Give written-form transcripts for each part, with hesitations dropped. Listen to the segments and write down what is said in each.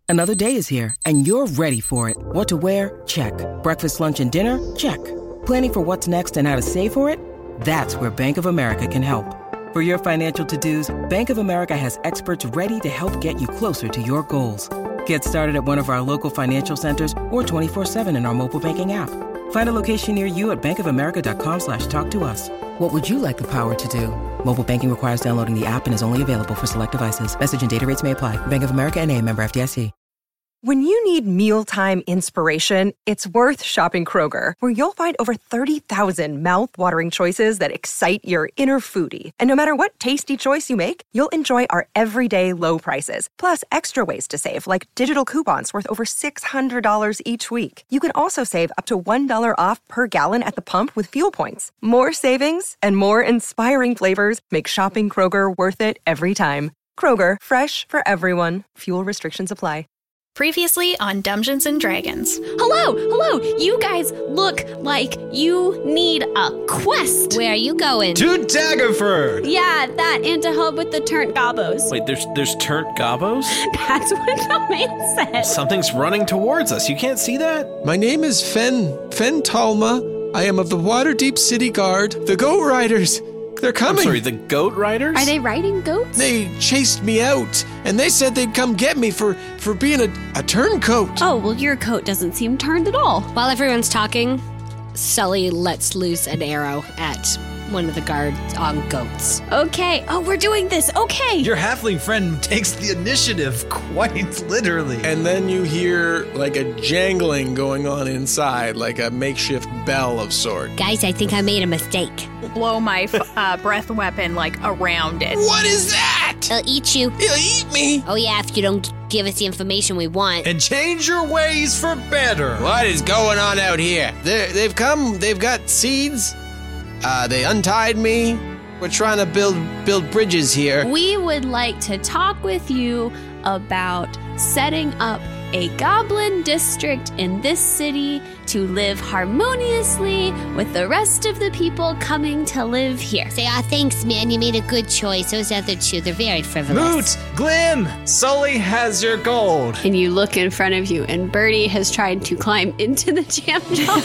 Another day is here, and you're ready for it. What to wear? Check. Breakfast, lunch, and dinner? Check. Planning for what's next and how to save for it? That's where Bank of America can help. For your financial to-dos, Bank of America has experts ready to help get you closer to your goals. Get started at one of our local financial centers or 24/7 in our mobile banking app. Find a location near you at bankofamerica.com/talktous. What would you like the power to do? Mobile banking requires downloading the app and is only available for select devices. Message and data rates may apply. Bank of America N.A., member FDIC. When you need mealtime inspiration, it's worth shopping Kroger, where you'll find over 30,000 mouth-watering choices that excite your inner foodie. And no matter what tasty choice you make, you'll enjoy our everyday low prices, plus extra ways to save, like digital coupons worth over $600 each week. You can also save up to $1 off per gallon at the pump with fuel points. More savings and more inspiring flavors make shopping Kroger worth it every time. Kroger, fresh for everyone. Fuel restrictions apply. Previously on Dungeons and Dragons. Hello! You guys look like you need a quest. Where are you going? To Daggerford! Yeah, that, and to help with the turnt gobos. Wait, there's turnt gobos? That's what the man said. Something's running towards us. You can't see that? My name is Fen Talma. I am of the Waterdeep City Guard, the Goat Riders. They're coming. I'm sorry, the Goat Riders? Are they riding goats? They chased me out, and they said they'd come get me for being a turncoat. Oh, well, your coat doesn't seem turned at all. While everyone's talking, Sully lets loose an arrow at one of the guards on goats. Okay. Oh, we're doing this. Okay. Your halfling friend takes the initiative, quite literally. And then you hear like a jangling going on inside, like a makeshift bell of sort. Guys, I think I made a mistake. Blow my breath weapon, around it. What is that? It'll eat you. It'll eat me. Oh, yeah, if you don't give us the information we want. And change your ways for better. What is going on out here? They've come. They've got seeds. They untied me. We're trying to build bridges here. We would like to talk with you about setting up a goblin district in this city to live harmoniously with the rest of the people coming to live here. Say, thanks, man. You made a good choice. Those other two, they're very frivolous. Moot! Glim! Sully has your gold. And you look in front of you, and Birdie has tried to climb into the jam jar.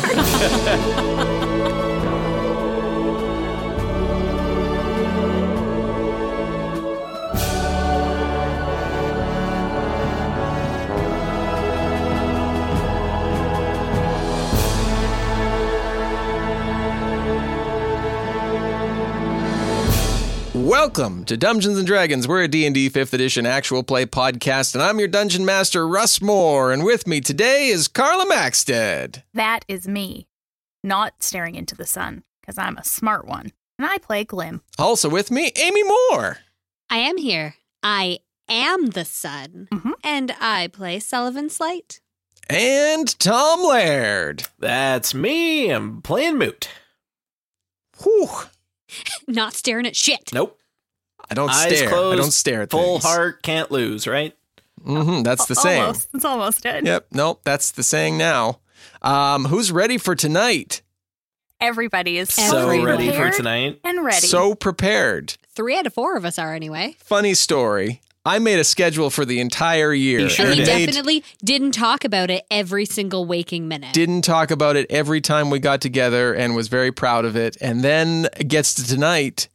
Welcome to Dungeons & Dragons. We're a D&D 5th edition actual play podcast, and I'm your Dungeon Master, Russ Moore, and with me today is Carla Maxted. That is me, not staring into the sun, because I'm a smart one, and I play Glim. Also with me, Amy Moore. I am here. I am the sun, and I play Sullivan Slight. And Tom Laird. That's me. I'm playing Moot. Whew. Not staring at shit. Nope. I don't Eyes stare. closed, I don't stare at full things. heart, can't lose, right? That's the saying. Almost. It's almost it. Yep. Nope. That's the saying now. Who's ready for tonight? Everybody is So ready for prepared tonight. and ready. So prepared. 3 out of 4 of us are anyway. Funny story. I made a schedule for the entire year. He sure And he did. definitely didn't talk about it every single waking minute. Didn't talk about it every time we got together and was very proud of it. And then it gets to tonight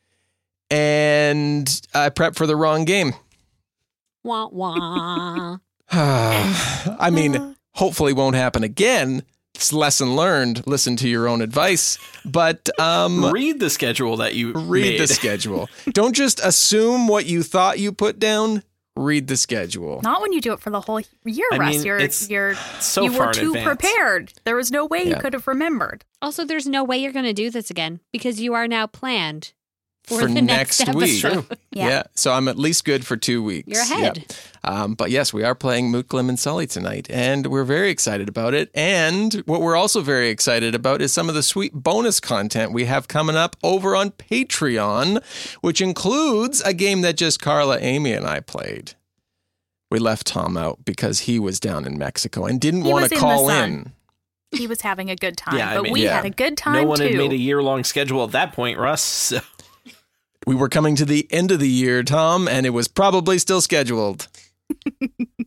and I prepped for the wrong game. Wah, wah. I mean, hopefully won't happen again. It's lesson learned. Listen to your own advice. But Read the schedule that you read made. the schedule. Don't just assume what you thought you put down. Read the schedule. Not when you do it for the whole year, I Russ. mean, it's You're so you far were in too advance. prepared. There was no way you Yeah. could have remembered. Also, there's no way you're going to do this again because you are now planned for the next next week. episode. Yeah. So I'm at least good for 2 weeks. You're ahead. Yep. But yes, we are playing Moot, Glim, and Sully tonight, and we're very excited about it. And what we're also very excited about is some of the sweet bonus content we have coming up over on Patreon, which includes a game that just Carla, Amy, and I played. We left Tom out because he was down in Mexico and didn't He want was to in the call sun. in. He was having a good time, Yeah, I but mean, we yeah. had a good time No one too. had made a year-long schedule at that point, Russ. So. We were coming to the end of the year, Tom, and it was probably still scheduled.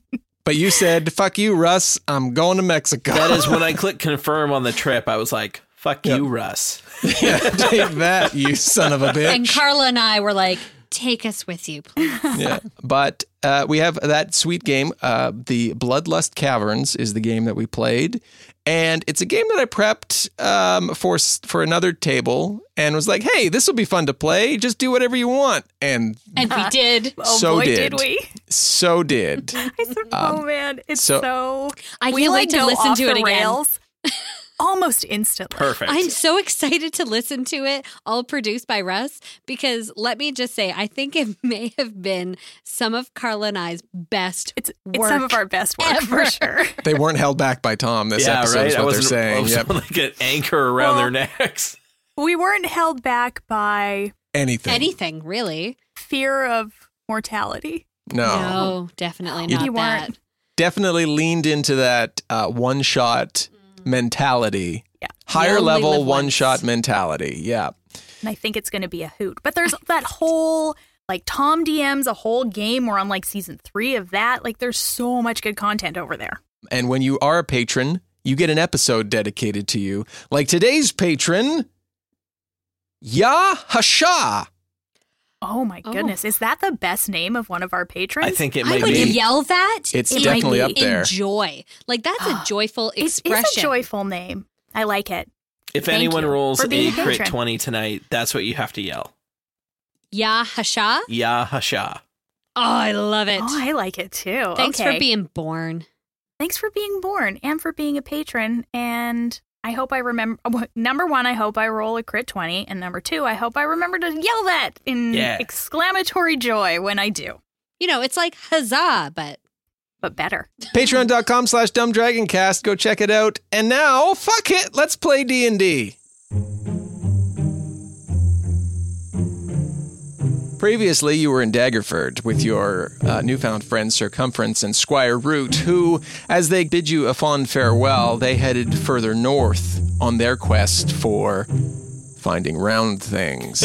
But you said, fuck you, Russ. I'm going to Mexico. That is when I clicked confirm on the trip. I was like, fuck you, Russ. Yeah, take that, you son of a bitch. And Carla and I were like, take us with you, please. Yeah, but we have that sweet game. The Bloodlust Caverns is the game that we played. And it's a game that I prepped for another table and was like, hey, this will be fun to play. Just do whatever you want. And we did. Oh, so boy, did we. So did. I said, oh, man. It's so... I we can't wait to go listen off to it the again. rails almost instantly. Perfect. I'm so excited to listen to it, all produced by Russ, because let me just say, I think it may have been some of Carla and I's best It's work some of our best work, ever. for sure. They weren't held back by Tom this episode is I what they're wasn't- saying. I was Yep. like an anchor around their necks. We weren't held back by Anything. Anything, really. fear of mortality. No. Definitely You not weren't. that. Definitely leaned into that one-shot mentality. Yeah. Higher You only level live once. one-shot mentality. Yeah. And I think it's going to be a hoot. But there's that whole, like, Tom DM's a whole game. We're on, like, season 3 of that. Like, there's so much good content over there. And when you are a patron, you get an episode dedicated to you. Like today's patron, Ya Hasha. Oh, my goodness. Is that the best name of one of our patrons? I think it I might would be. yell that. It's in definitely up there. Enjoy. Like, that's a joyful expression. It's a joyful name. I like it. If Thank anyone you rolls for being a a crit patron. 20 tonight, that's what you have to yell. Ya Hasha. Ya Hasha. Oh, I love it. Oh, I like it too. Thanks Okay. for being born. Thanks for being born and for being a patron. And I hope I remember. Number 1, I hope I roll a crit 20. And number 2, I hope I remember to yell that in exclamatory joy when I do. You know, it's like huzzah, but better. Patreon.com/dumbdragoncast. Go check it out. And now, fuck it. Let's play D&D. Previously, you were in Daggerford with your newfound friends Circumference and Squire Root, who, as they bid you a fond farewell, they headed further north on their quest for finding round things.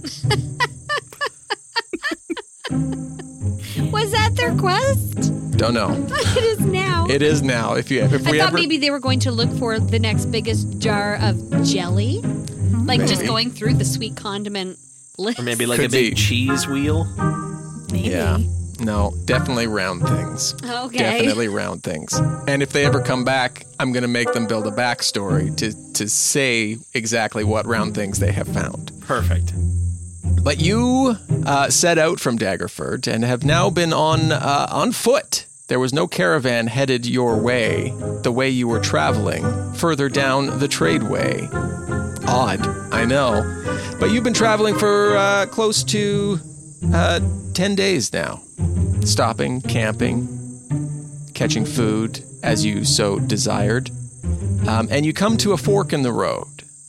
was that their quest? Don't know. It is now. It is now. If I we thought ever maybe they were going to look for the next biggest jar of jelly. Like just Maybe. going through the sweet condiment list. Or maybe like Could a big be. cheese wheel. Maybe. Yeah. No, definitely round things. Okay. Definitely round things. And if they ever come back, I'm going to make them build a backstory to say exactly what round things they have found. Perfect. But you set out from Daggerford and have now been on foot. There was no caravan headed your way, the way you were traveling, further down the tradeway. Odd, I know. But you've been traveling for close to 10 days now. Stopping, camping, catching food as you so desired. And you come to a fork in the road.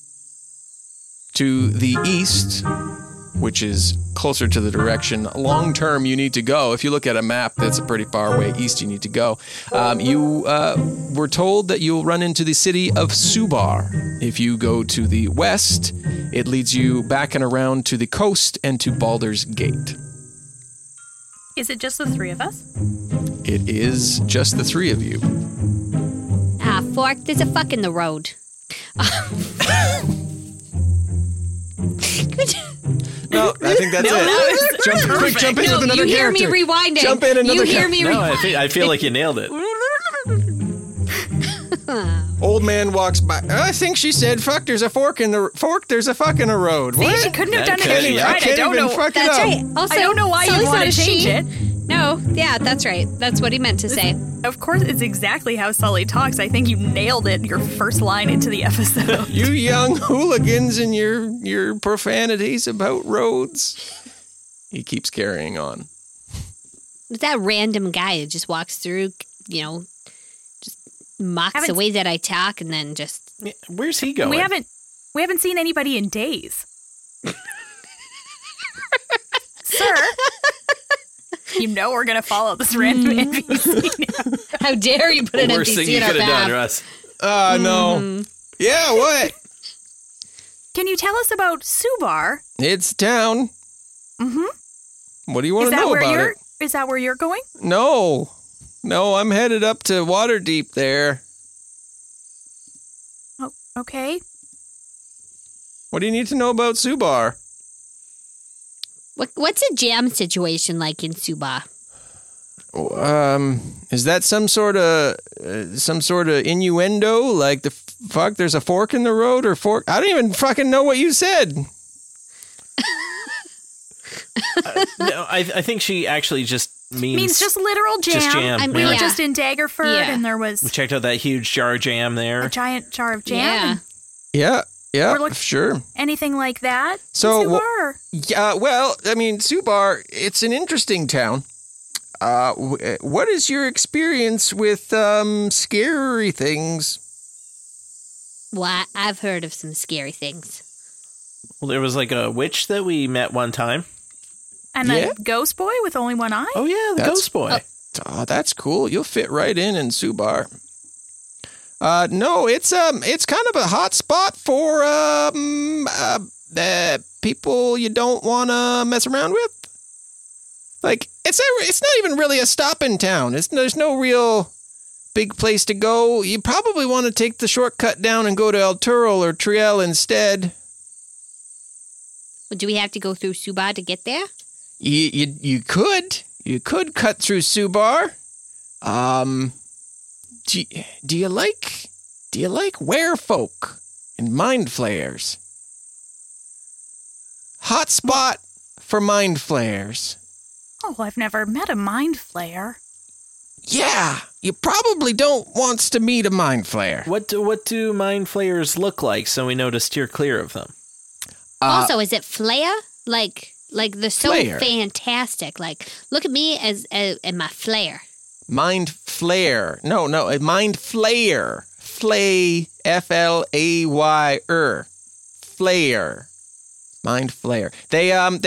To the east, which is closer to the direction long-term you need to go. If you look at a map, that's a pretty far way east you need to go. You were told that you'll run into the city of Subar. If you go to the west, it leads you back and around to the coast and to Baldur's Gate. Is it just the 3 of us? It is just the 3 of you. Fork, there's a fuck in the road. No, I think that's it. Jump in with another you hear character. me rewinding. Jump in another You hear character. me No, rewinding. I feel like you nailed it. Old man walks by. I think she said, "Fuck, there's a fork in the fork. There's a fuck in the road." See, What? she couldn't have That done could- anything yeah. right. I Can't don't even know. fuck it That's up. right. Also, I don't know why Sully's you want not to a change she. it. No, yeah, that's right. That's what he meant to say. Of course, it's exactly how Sully talks. I think you nailed it. Your first line into the episode. You young hooligans and your profanities about roads. He keeps carrying on. That random guy that just walks through, you know, just mocks Haven't- the way that I talk and then just... Yeah, where's he going? we haven't seen anybody in days. Sir, you know we're gonna follow this random NPC now. How dare you put an Worst thing NPC you in our could have done, path? Russ. No. Yeah, what? Can you tell us about Subar? It's town. Mm-hmm. What do you want Is to that know where about you're? it? Is that where you're going? No. No, I'm headed up to Waterdeep there. Oh, okay. What do you need to know about Subar? What's a jam situation like in Subar? Is that some sort of innuendo? Like the fuck, there's a fork in the road or fork? I don't even fucking know what you said. No, I think she actually just means just literal jam. Just jam. We were just in Daggerford, and there was... We checked out that huge jar of jam there. A giant jar of jam. Yeah, sure. Anything like that? So, Subar? Subar, it's an interesting town. What is your experience with scary things? Well, I've heard of some scary things. Well, there was like a witch that we met one time. And a ghost boy with only one eye? Oh, yeah, the ghost boy. Oh, that's cool. You'll fit right in Subar. No, it's kind of a hot spot for people you don't want to mess around with. Like, it's not even really a stop in town. There's no real big place to go. You probably want to take the shortcut down and go to El Turil or Triel instead. Well, do we have to go through Subar to get there? You could cut through Subar. Do you like werefolk and mind flayers? Hot spot for mind flayers. Oh, I've never met a mind flayer. Yeah, you probably don't want to meet a mind flayer. What do mind flayers look like so we know to steer clear of them? Also, is it flare? Like the so flare. Fantastic. Like, look at me as my flare. Mind flare. No, a mind flayer. Flay, F-L-A-Y-er. Flayer. Mind flayer. They have,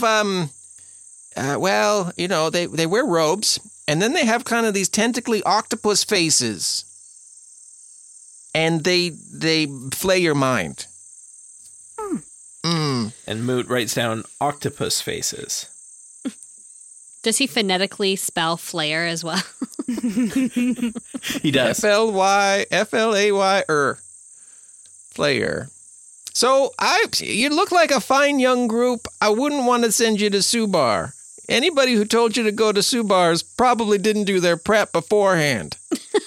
they wear robes, and then they have kind of these tentacly octopus faces. And they flay your mind. And Moot writes down octopus faces. Does he phonetically spell flare as well? He does. F-L-A-Y-er. Flayer. So, you look like a fine young group. I wouldn't want to send you to Subar. Anybody who told you to go to Subar's probably didn't do their prep beforehand.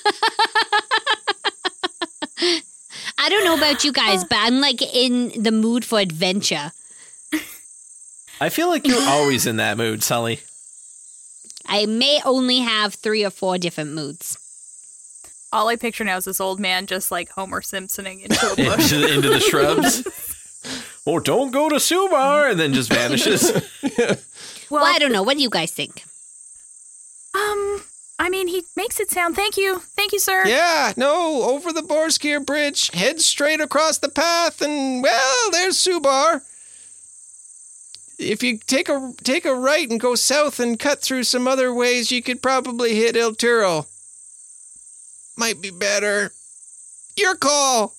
I don't know about you guys, but I'm like in the mood for adventure. I feel like you're always in that mood, Sully. I may only have 3 or 4 different moods. All I picture now is this old man just like Homer Simpsoning into a bush. into the shrubs. Oh, don't go to Subar, and then just vanishes. Well, I don't know. What do you guys think? I mean, he makes it sound... Thank you, sir. Yeah, no, over the Borskir Bridge, head straight across the path, and, well, there's Subar. If you take a right and go south and cut through some other ways, you could probably hit El Turil. Might be better. Your call.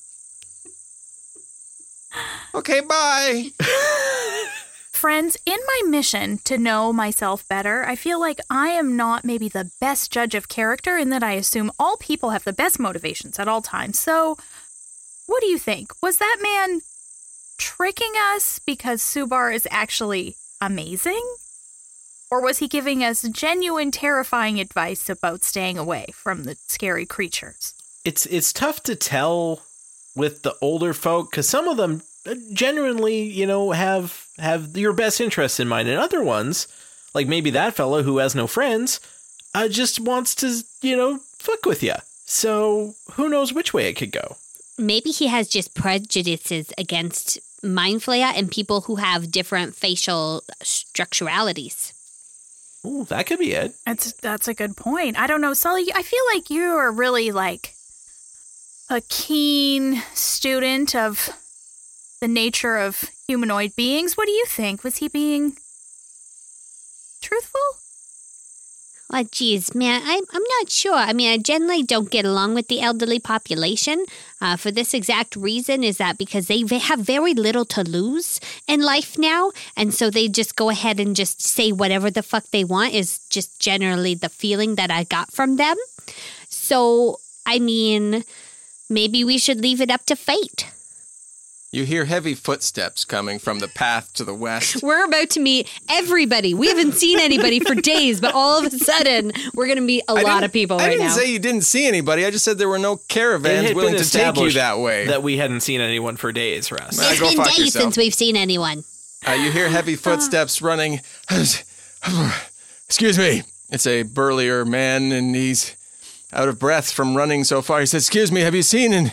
Okay, bye. Friends, in my mission to know myself better, I feel like I am not maybe the best judge of character in that I assume all people have the best motivations at all times. So, what do you think? Was that man tricking us because Subar is actually amazing? Or was he giving us genuine, terrifying advice about staying away from the scary creatures? It's tough to tell with the older folk, because some of them genuinely, have your best interests in mind, and other ones, like maybe that fellow who has no friends, just wants to, fuck with you. So who knows which way it could go? Maybe he has just prejudices against mind flayer and people who have different facial structuralities. Ooh, that could be it. That's a good point. I don't know, Sully, I feel like you are really like a keen student of the nature of humanoid beings. What do you think? Was he being truthful? Oh, geez, man, I'm not sure. I mean, I generally don't get along with the elderly population. For this exact reason is that because they have very little to lose in life now. And so they just go ahead and just say whatever the fuck they want is just generally the feeling that I got from them. So, I mean, maybe we should leave it up to fate. You hear heavy footsteps coming from the path to the west. We're about to meet everybody. We haven't seen anybody for days, but all of a sudden, we're going to meet a lot of people right now. I didn't say you didn't see anybody. I just said there were no caravans willing to take you that way. That we hadn't seen anyone for days, Russ. It's been days since we've seen anyone. You hear heavy footsteps running. Excuse me. It's a burlier man, and he's out of breath from running so far. He says, excuse me, have you seen an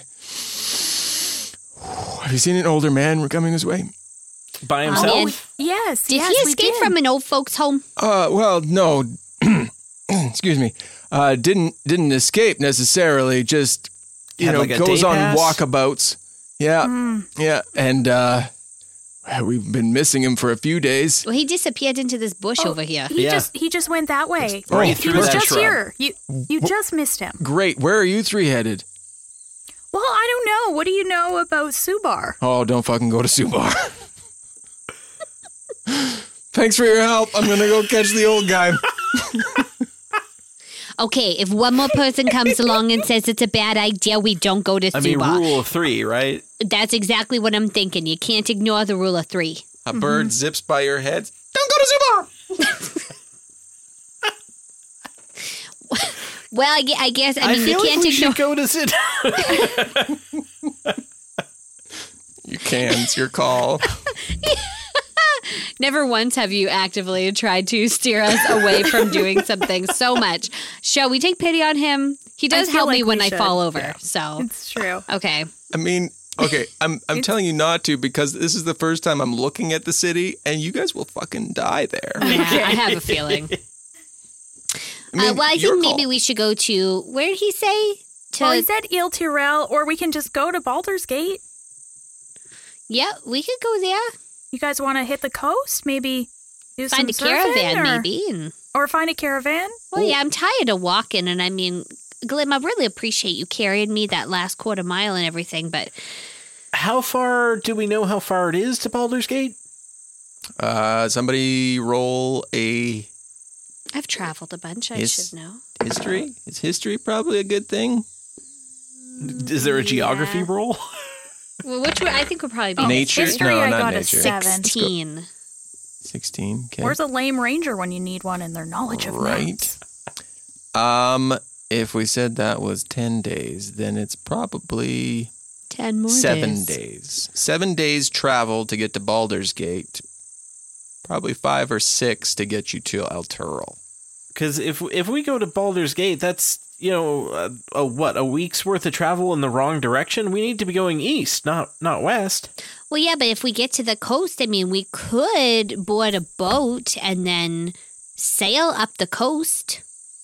older man coming this way? By himself? Yes. Did he escape from an old folks' home? Well, no. Excuse me. Didn't escape necessarily. Just like a goes day on pass? walkabouts. Yeah, yeah, and we've been missing him for a few days. Well, he disappeared into this bush over here. He just went that way. Right he through was that just shrub. here. You just missed him. Great. Where are you three headed? Well, I don't know. What do you know about Subar? Oh, don't fucking go to Subar. Thanks for your help. I'm going to go catch the old guy. Okay, if one more person comes along and says it's a bad idea, we don't go to Subar. I mean, rule of 3, right? That's exactly what I'm thinking. You can't ignore the rule of 3. A bird zips by your head. Don't go to Subar! Well, I guess, I mean, feel you can't we ignore... should go to sit. You can. It's your call. Never once have you actively tried to steer us away from doing something so much. Shall we take pity on him? He does help me when I fall over, so... It's true. Okay. I mean, okay, I'm telling you not to because this is the first time I'm looking at the city and you guys will fucking die there. Yeah, I have a feeling. Well, I think maybe we should go to, where did he say? Well, he said Il Tirel, or we can just go to Baldur's Gate. Yeah, we could go there. You guys want to hit the coast? Maybe do find a some caravan, surfing, maybe. Or find a caravan? Well, yeah, I'm tired of walking, and I mean, Glim, I really appreciate you carrying me that last quarter mile and everything, but... How far, do we know how far it is to Baldur's Gate? Somebody roll a... I've traveled a bunch, I should know. History? Is history probably a good thing? Is there a geography roll? Well, which one? I think would probably be nature. History, No, I not got a nature. 16. 16. Okay. Where's a lame ranger when you need one in their knowledge of right? maps? If we said that was 10 days, then it's probably 10 more 7 days. 7 days travel to get to Baldur's Gate. Probably 5 or 6 to get you to El Turil. Because if we go to Baldur's Gate, that's, a week's worth of travel in the wrong direction? We need to be going east, not west. Well, yeah, but if we get to the coast, I mean, we could board a boat and then sail up the coast,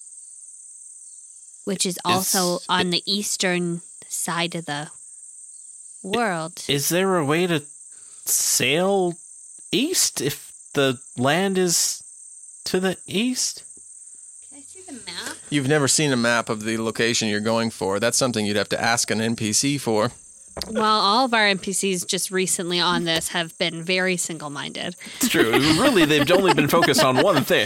which is also on the eastern side of the world. Is there a way to sail east if the land is to the east? Can I see the map? You've never seen a map of the location you're going for. That's something you'd have to ask an NPC for. Well, all of our NPCs just recently on this have been very single-minded. It's true. Really, they've only been focused on one thing.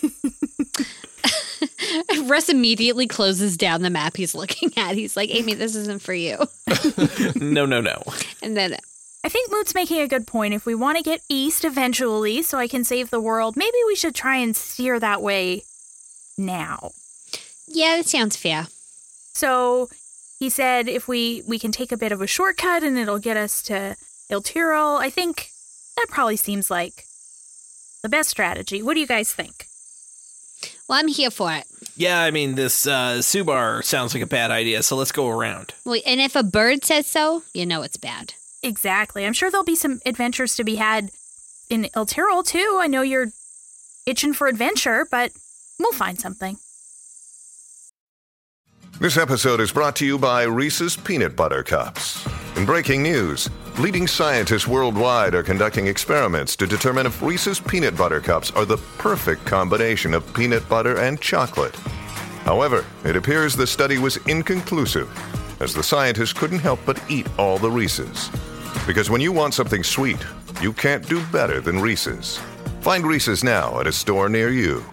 Russ immediately closes down the map he's looking at. He's like, Amy, this isn't for you. No. And then... I think Moot's making a good point. If we want to get east eventually so I can save the world, maybe we should try and steer that way now. Yeah, that sounds fair. So he said if we can take a bit of a shortcut and it'll get us to Il Tiril, I think that probably seems like the best strategy. What do you guys think? Well, I'm here for it. Yeah, I mean, this Subar sounds like a bad idea, so let's go around. Well, and if a bird says so, you know it's bad. Exactly. I'm sure there'll be some adventures to be had in Il Tiril, too. I know you're itching for adventure, but we'll find something. This episode is brought to you by Reese's Peanut Butter Cups. In breaking news, Leading scientists worldwide are conducting experiments to determine if Reese's Peanut Butter Cups are the perfect combination of peanut butter and chocolate. However, it appears the study was inconclusive, as the scientists couldn't help but eat all the Reese's. Because when you want something sweet, you can't do better than Reese's. Find Reese's now at a store near you.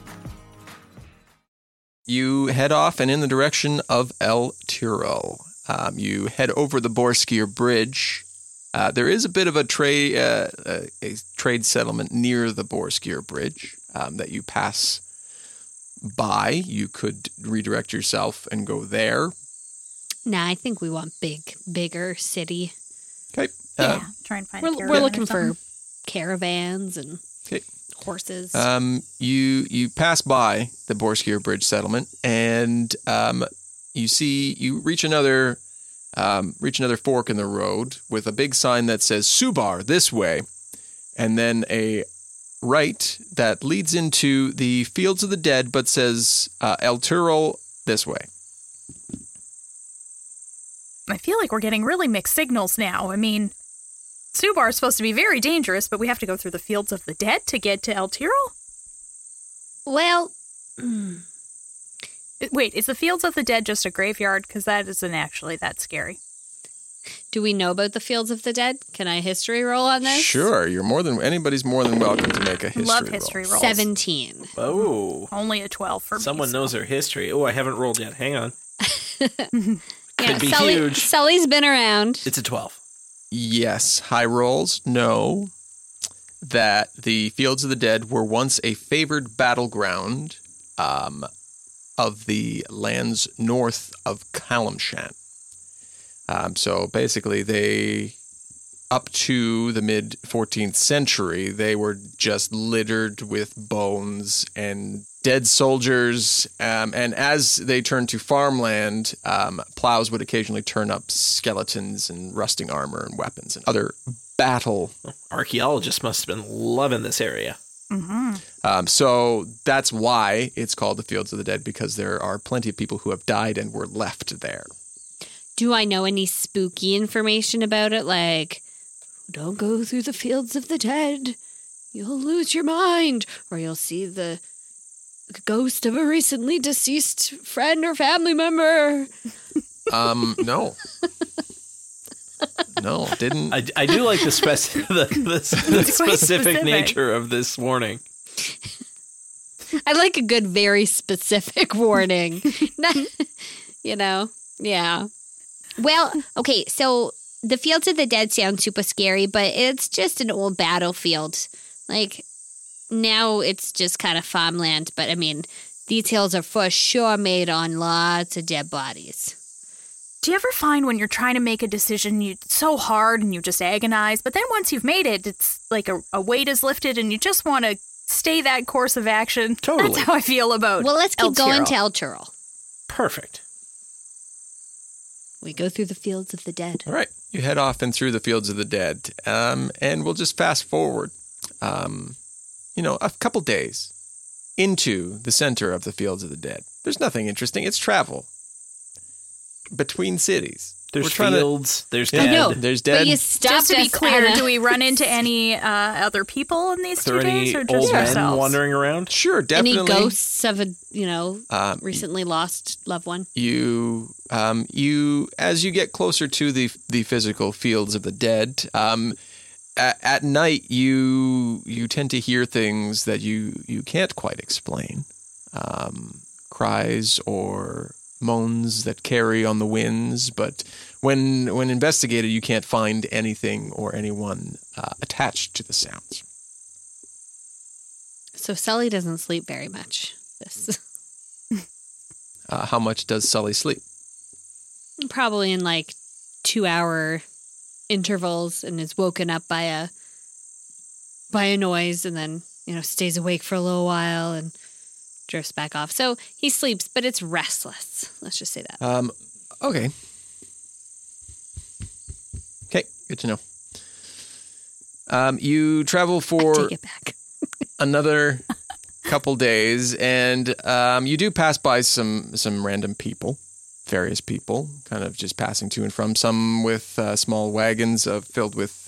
You head off and in the direction of El Tiro. You head over the Borskier Bridge. There is a bit of a trade settlement near the Borskier Bridge that you pass by. You could redirect yourself and go there. Nah, I think we want bigger city. Okay. Try and find. We're looking for caravans and horses. You pass by the Borskier Bridge settlement, and you reach another fork in the road with a big sign that says Subar this way, and then a right that leads into the Fields of the Dead, but says El Tiro this way. I feel like we're getting really mixed signals now. I mean, Subar is supposed to be very dangerous, but we have to go through the Fields of the Dead to get to El Tiro? Well, wait, is the Fields of the Dead just a graveyard? Because that isn't actually that scary. Do we know about the Fields of the Dead? Can I history roll on this? Sure, anybody's more than welcome to make a history roll. Love history rolls. 17. Oh. Only a 12 for me. Someone knows their history. Oh, I haven't rolled yet. Hang on. Could be huge. Sully's been around. It's a 12. Yes, high rolls know that the Fields of the Dead were once a favored battleground of the lands north of Kalimshan. So basically, they, up to the mid-14th century, they were just littered with bones and dead soldiers. And as they turned to farmland, plows would occasionally turn up skeletons and rusting armor and weapons and other battle. Archaeologists must have been loving this area. Mm-hmm. So that's why it's called the Fields of the Dead, because there are plenty of people who have died and were left there. Do I know any spooky information about it? Like, don't go through the Fields of the Dead. You'll lose your mind. Or you'll see the ghost of a recently deceased friend or family member. No. No, didn't. I do like the specific nature of this warning. I like a good, very specific warning. Yeah. Well, okay, so the Fields of the Dead sound super scary, but it's just an old battlefield. Like, now it's just kind of farmland, but I mean, these hills are for sure made on lots of dead bodies. Do you ever find when you're trying to make a decision, it's so hard and you just agonize, but then once you've made it, it's like a weight is lifted and you just want to stay that course of action? Totally. That's how I feel about Well, let's keep El Tiro. going to El Tiro. Perfect. We go through the Fields of the Dead. All right. You head off and through the Fields of the Dead. And we'll just fast forward, a couple days into the center of the Fields of the Dead. There's nothing interesting. It's travel between cities. There's fields. There's dead. I know. There's dead. But you stopped Just to be us, clear, Anna. do we run into any other people in these 2 days, or Old just men ourselves? wandering around? Sure, definitely. Any ghosts of a, recently lost loved one? You as you get closer to the physical Fields of the Dead, at night you tend to hear things that you can't quite explain, cries or moans that carry on the winds, but when investigated, you can't find anything or anyone attached to the sounds. So Sully doesn't sleep very much. How much does Sully sleep? Probably in 2-hour intervals, and is woken up by a noise, and then stays awake for a little while and drifts back off. So he sleeps, but it's restless. Let's just say that. Okay. Okay, good to know. You travel for Take it back. another couple days, and you do pass by some random people. various people, kind of just passing to and from. Some with small wagons filled with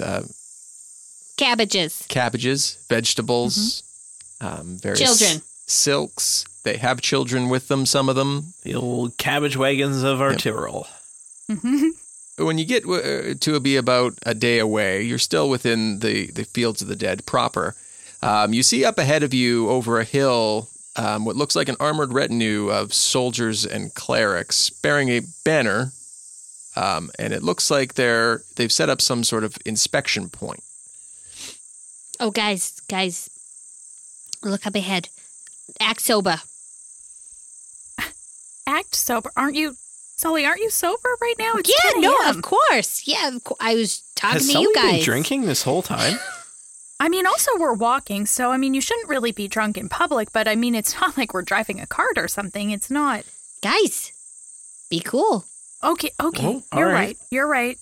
cabbages, vegetables, various children, silks. They have children with them. Some of them, the old cabbage wagons of our Tyrol. When you get to be about a day away, you're still within the Fields of the Dead proper. You see up ahead of you over a hill what looks like an armored retinue of soldiers and clerics bearing a banner, and it looks like they've set up some sort of inspection point. Oh, guys, look up ahead. Act sober. Act sober? Sully, aren't you sober right now? It's yeah, 10 no, a.m. of course. Yeah, I was talking Has to Sully you guys. been drinking this whole time? I mean, also we're walking, so I mean, you shouldn't really be drunk in public, but I mean, it's not like we're driving a cart or something. It's not. Guys, be cool. Okay. Oh, You're right. right. You're right.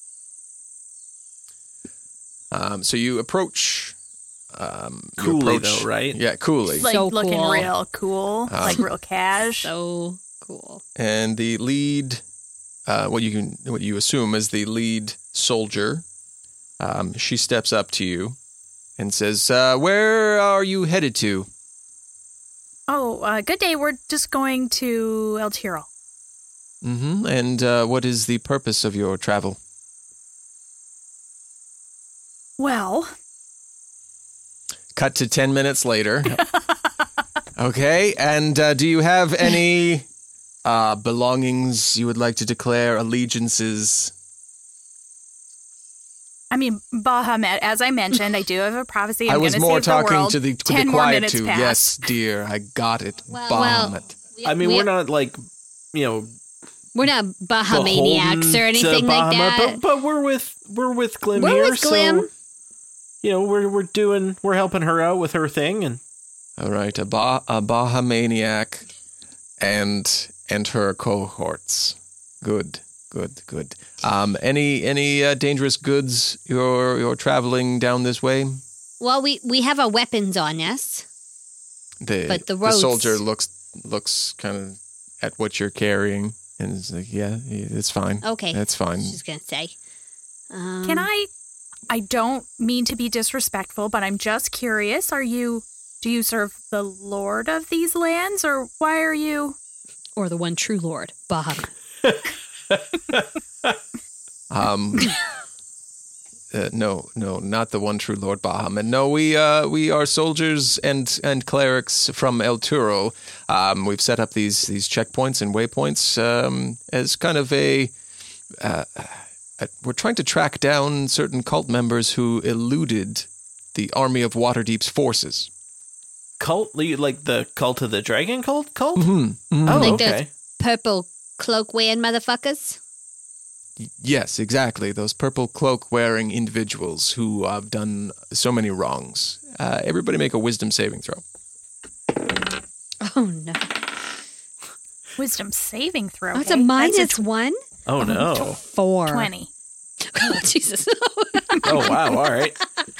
So you approach. Coolly, though, right? Yeah, coolly. Like So looking cool. real cool, like real cash. So cool. And the lead, what you assume is the lead soldier, she steps up to you and says, "Where are you headed to?" Oh, good day. We're just going to El Tyrol. Mm-hmm. And what is the purpose of your travel? Well, Cut to 10 minutes later. Okay, and do you have any belongings you would like to declare allegiances? I mean, Bahamut, as I mentioned, I do have a prophecy. I was more talking to the 10 more quiet minutes two. pass. Yes, dear, I got it. Well, Bahamut. I mean, we're not like, We're not Bahamaniacs or anything like that. But we're with Glim We're here, with Glim. so we're helping her out with her thing, and All right, a Bahamaniac and her cohorts. Good. Any dangerous goods you're traveling down this way? Well, we have our weapons on us. But the roads- soldier looks kind of at what you're carrying and is like, yeah, it's fine. Okay. That's fine. She's going to say. Can I don't mean to be disrespectful, but I'm just curious. Do you serve the Lord of these lands, or why are you? Or the one true Lord, Bahamut. No, not the one true Lord Bahamut. No, we are soldiers and clerics from El Turo. We've set up these checkpoints and waypoints as kind of we're trying to track down certain cult members who eluded the Army of Waterdeep's forces. cult, like the Cult of the Dragon cult? Mm-hmm. Mm-hmm. Oh, Like okay. those purple cloak wearing motherfuckers? Yes, exactly. Those purple cloak-wearing individuals who have done so many wrongs. Everybody make a wisdom saving throw. Oh, no. Wisdom saving throw. Oh, it's a -1? Oh, no. 4. 20. Oh, Jesus. Oh, wow. All right.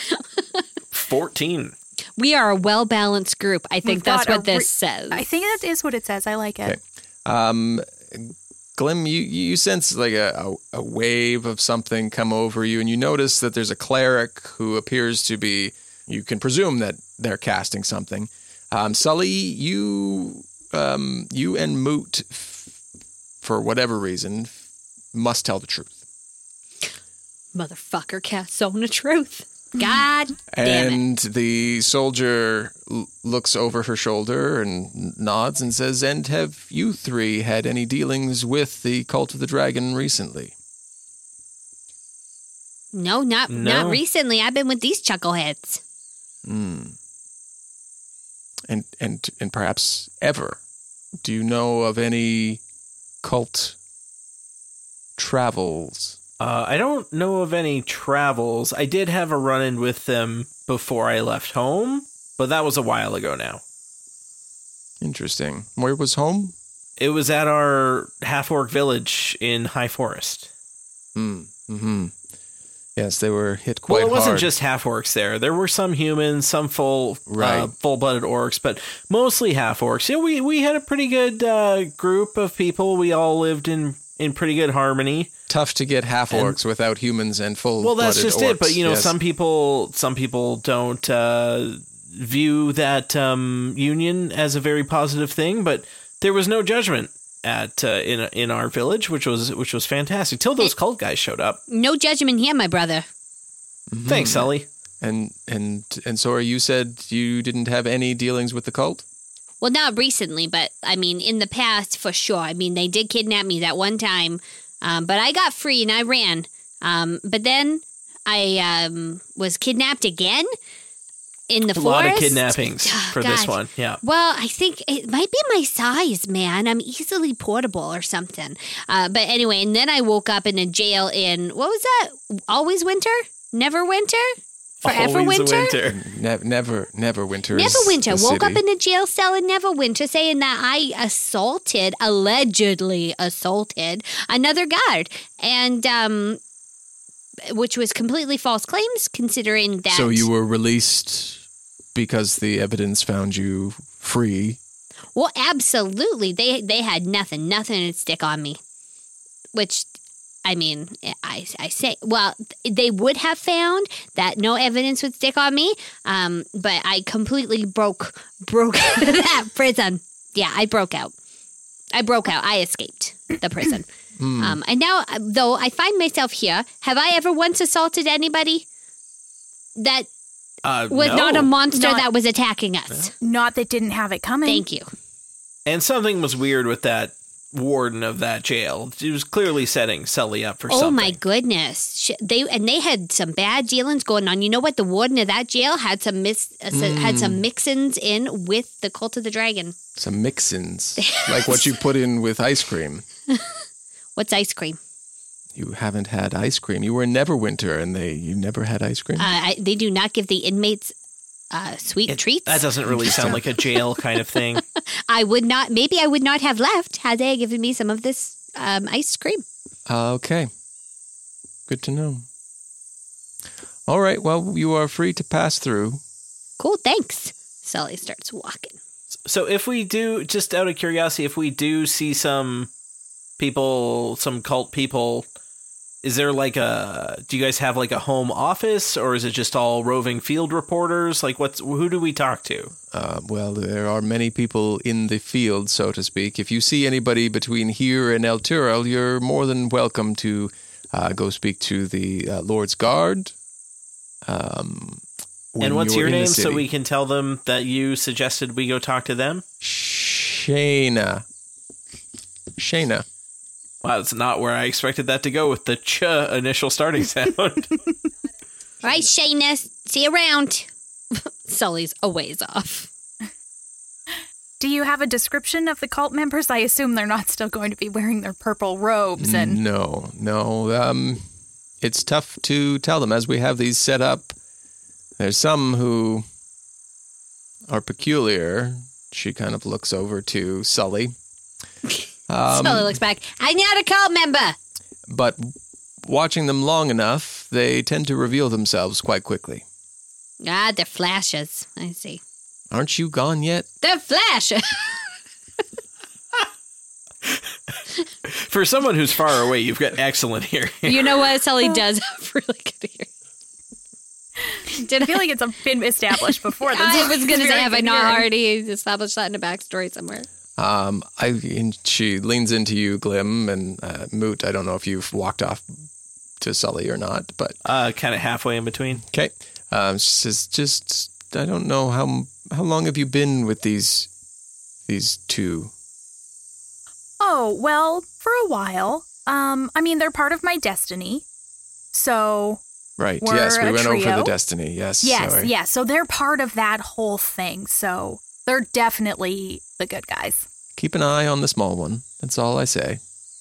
14. We are a well-balanced group. I think We've that's got what this says. I think that is what it says. I like it. Okay. Glim, you sense like a wave of something come over you, and you notice that there's a cleric who appears to be, you can presume that they're casting something. Sully, you and Moot, for whatever reason, must tell the truth. Motherfucker casts on the truth. God damn it. And the soldier looks over her shoulder and nods and says, "And have you three had any dealings with the Cult of the Dragon recently?" No, not recently. I've been with these chuckleheads. And perhaps ever. Do you know of any cult travels? I don't know of any travels. I did have a run-in with them before I left home, but that was a while ago now. Interesting. Where was home? It was at our half-orc village in High Forest. Mm-hmm. Yes, they were hit quite hard. Well, it wasn't just half-orcs there. There were some humans, some full-blooded orcs, but mostly half-orcs. Yeah, we had a pretty good group of people. We all lived in pretty good harmony. Tough to get half-orcs without humans and full-blooded orcs. Well, that's just it. But, yes. some people don't view that union as a very positive thing, but there was no judgment at in our village, which was fantastic till those cult guys showed up. No judgment here, my brother. Mm-hmm. Thanks, Sully. And Sora, you said you didn't have any dealings with the cult? Well, not recently, but I mean, in the past, for sure. I mean, they did kidnap me that one time, but I got free and I ran. But then I was kidnapped again in the forest. A lot of kidnappings for this one, yeah. Well, I think it might be my size, man. I'm easily portable or something. But anyway, and then I woke up in a jail in, what was that? Always winter? Never winter? Forever Always winter? Never winter. Neverwinter. Woke up in a jail cell in Neverwinter saying that I allegedly assaulted another guard. And, which was completely false claims considering that. So you were released because the evidence found you free? Well, absolutely. They had nothing to stick on me. Which, I mean, I say, well, they would have found that no evidence would stick on me, but I completely broke that prison. Yeah, I broke out. I escaped the prison. And now, though, I find myself here. Have I ever once assaulted anybody that was not a monster that was attacking us? Not that didn't have it coming. Thank you. And something was weird with that warden of that jail. He was clearly setting Sully up for something. Oh my goodness! They had some bad dealings going on. You know what? The warden of that jail had some mix-ins in with the Cult of the Dragon. Some mix-ins, like what you put in with ice cream. What's ice cream? You haven't had ice cream. You were in Neverwinter, and you never had ice cream. They do not give the inmates sweet treats. That doesn't really sound like a jail kind of thing. Maybe I would not have left had they given me some of this ice cream. Okay. Good to know. All right. Well, you are free to pass through. Cool. Thanks. Sully starts walking. So if we do, just out of curiosity, if we do see some cult people, is there do you guys have like a home office, or is it just all roving field reporters? Like who do we talk to? Well, there are many people in the field, so to speak. If you see anybody between here and El Turo, you're more than welcome to go speak to the Lord's Guard. And what's your name so we can tell them that you suggested we go talk to them? Shayna. Wow, that's not where I expected that to go with the ch initial starting sound. All right, Shayna, see you around. Sully's a ways off. Do you have a description of the cult members? I assume they're not still going to be wearing their purple robes and... No. It's tough to tell them as we have these set up. There's some who are peculiar. She kind of looks over to Sully. Sully looks back. I'm not a cult member. But watching them long enough, they tend to reveal themselves quite quickly. They're flashes. I see. Aren't you gone yet? They're flashes. For someone who's far away, you've got excellent hearing. You know what? Sully does have really good hearing. I feel like it's been established before. I was going to say, have I not already established that in a backstory somewhere? She leans into you, Glim, and Moot. I don't know if you've walked off to Sully or not, but kind of halfway in between. Okay. She says, just I don't know how long have you been with these two? Oh, well, for a while. I mean, they're part of my destiny, so. Right. Yes, we went over the destiny. Yes. Yes. Yes. So they're part of that whole thing. So they're definitely the good guys. Keep an eye on the small one. That's all I say.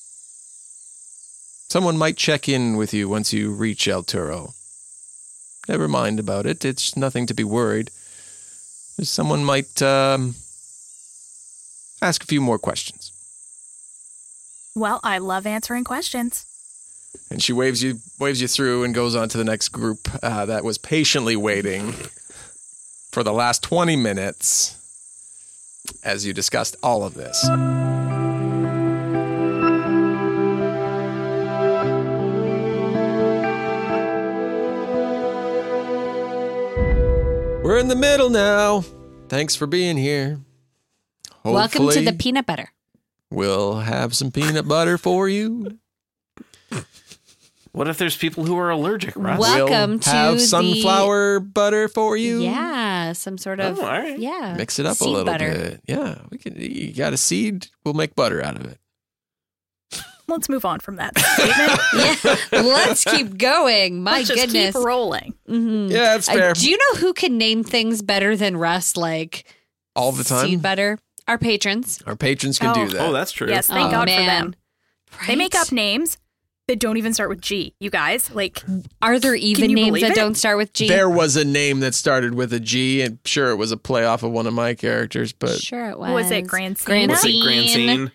Someone might check in with you once you reach El Turo. Never mind about it. It's nothing to be worried. Someone might ask a few more questions. Well, I love answering questions. And she waves you through and goes on to the next group that was patiently waiting for the last 20 minutes as you discussed all of this. We're in the middle now. Thanks for being here. Welcome to the peanut butter. We'll have some peanut butter for you. What if there's people who are allergic, Russ? Welcome we'll to have sunflower butter for you. Yeah, some sort of. Oh, all right. Yeah. Mix it up a seed little butter. bit. Yeah, we can. You got a seed, we'll make butter out of it. Let's move on from that statement. Yeah, let's keep going. My Let's just goodness. keep rolling. Mm-hmm. Yeah, that's fair. Do you know who can name things better than Russ, like all the time? seed butter? Our patrons. Our patrons can do that. Oh, that's true. Yes, thank God for them. Right? They make up names that don't even start with G. You guys, like, Are there even you names believe that it? don't start with G? There was a name that started with a G, and sure, it was a play off of one of my characters, but Sure it was. was it Grancina? Grancine.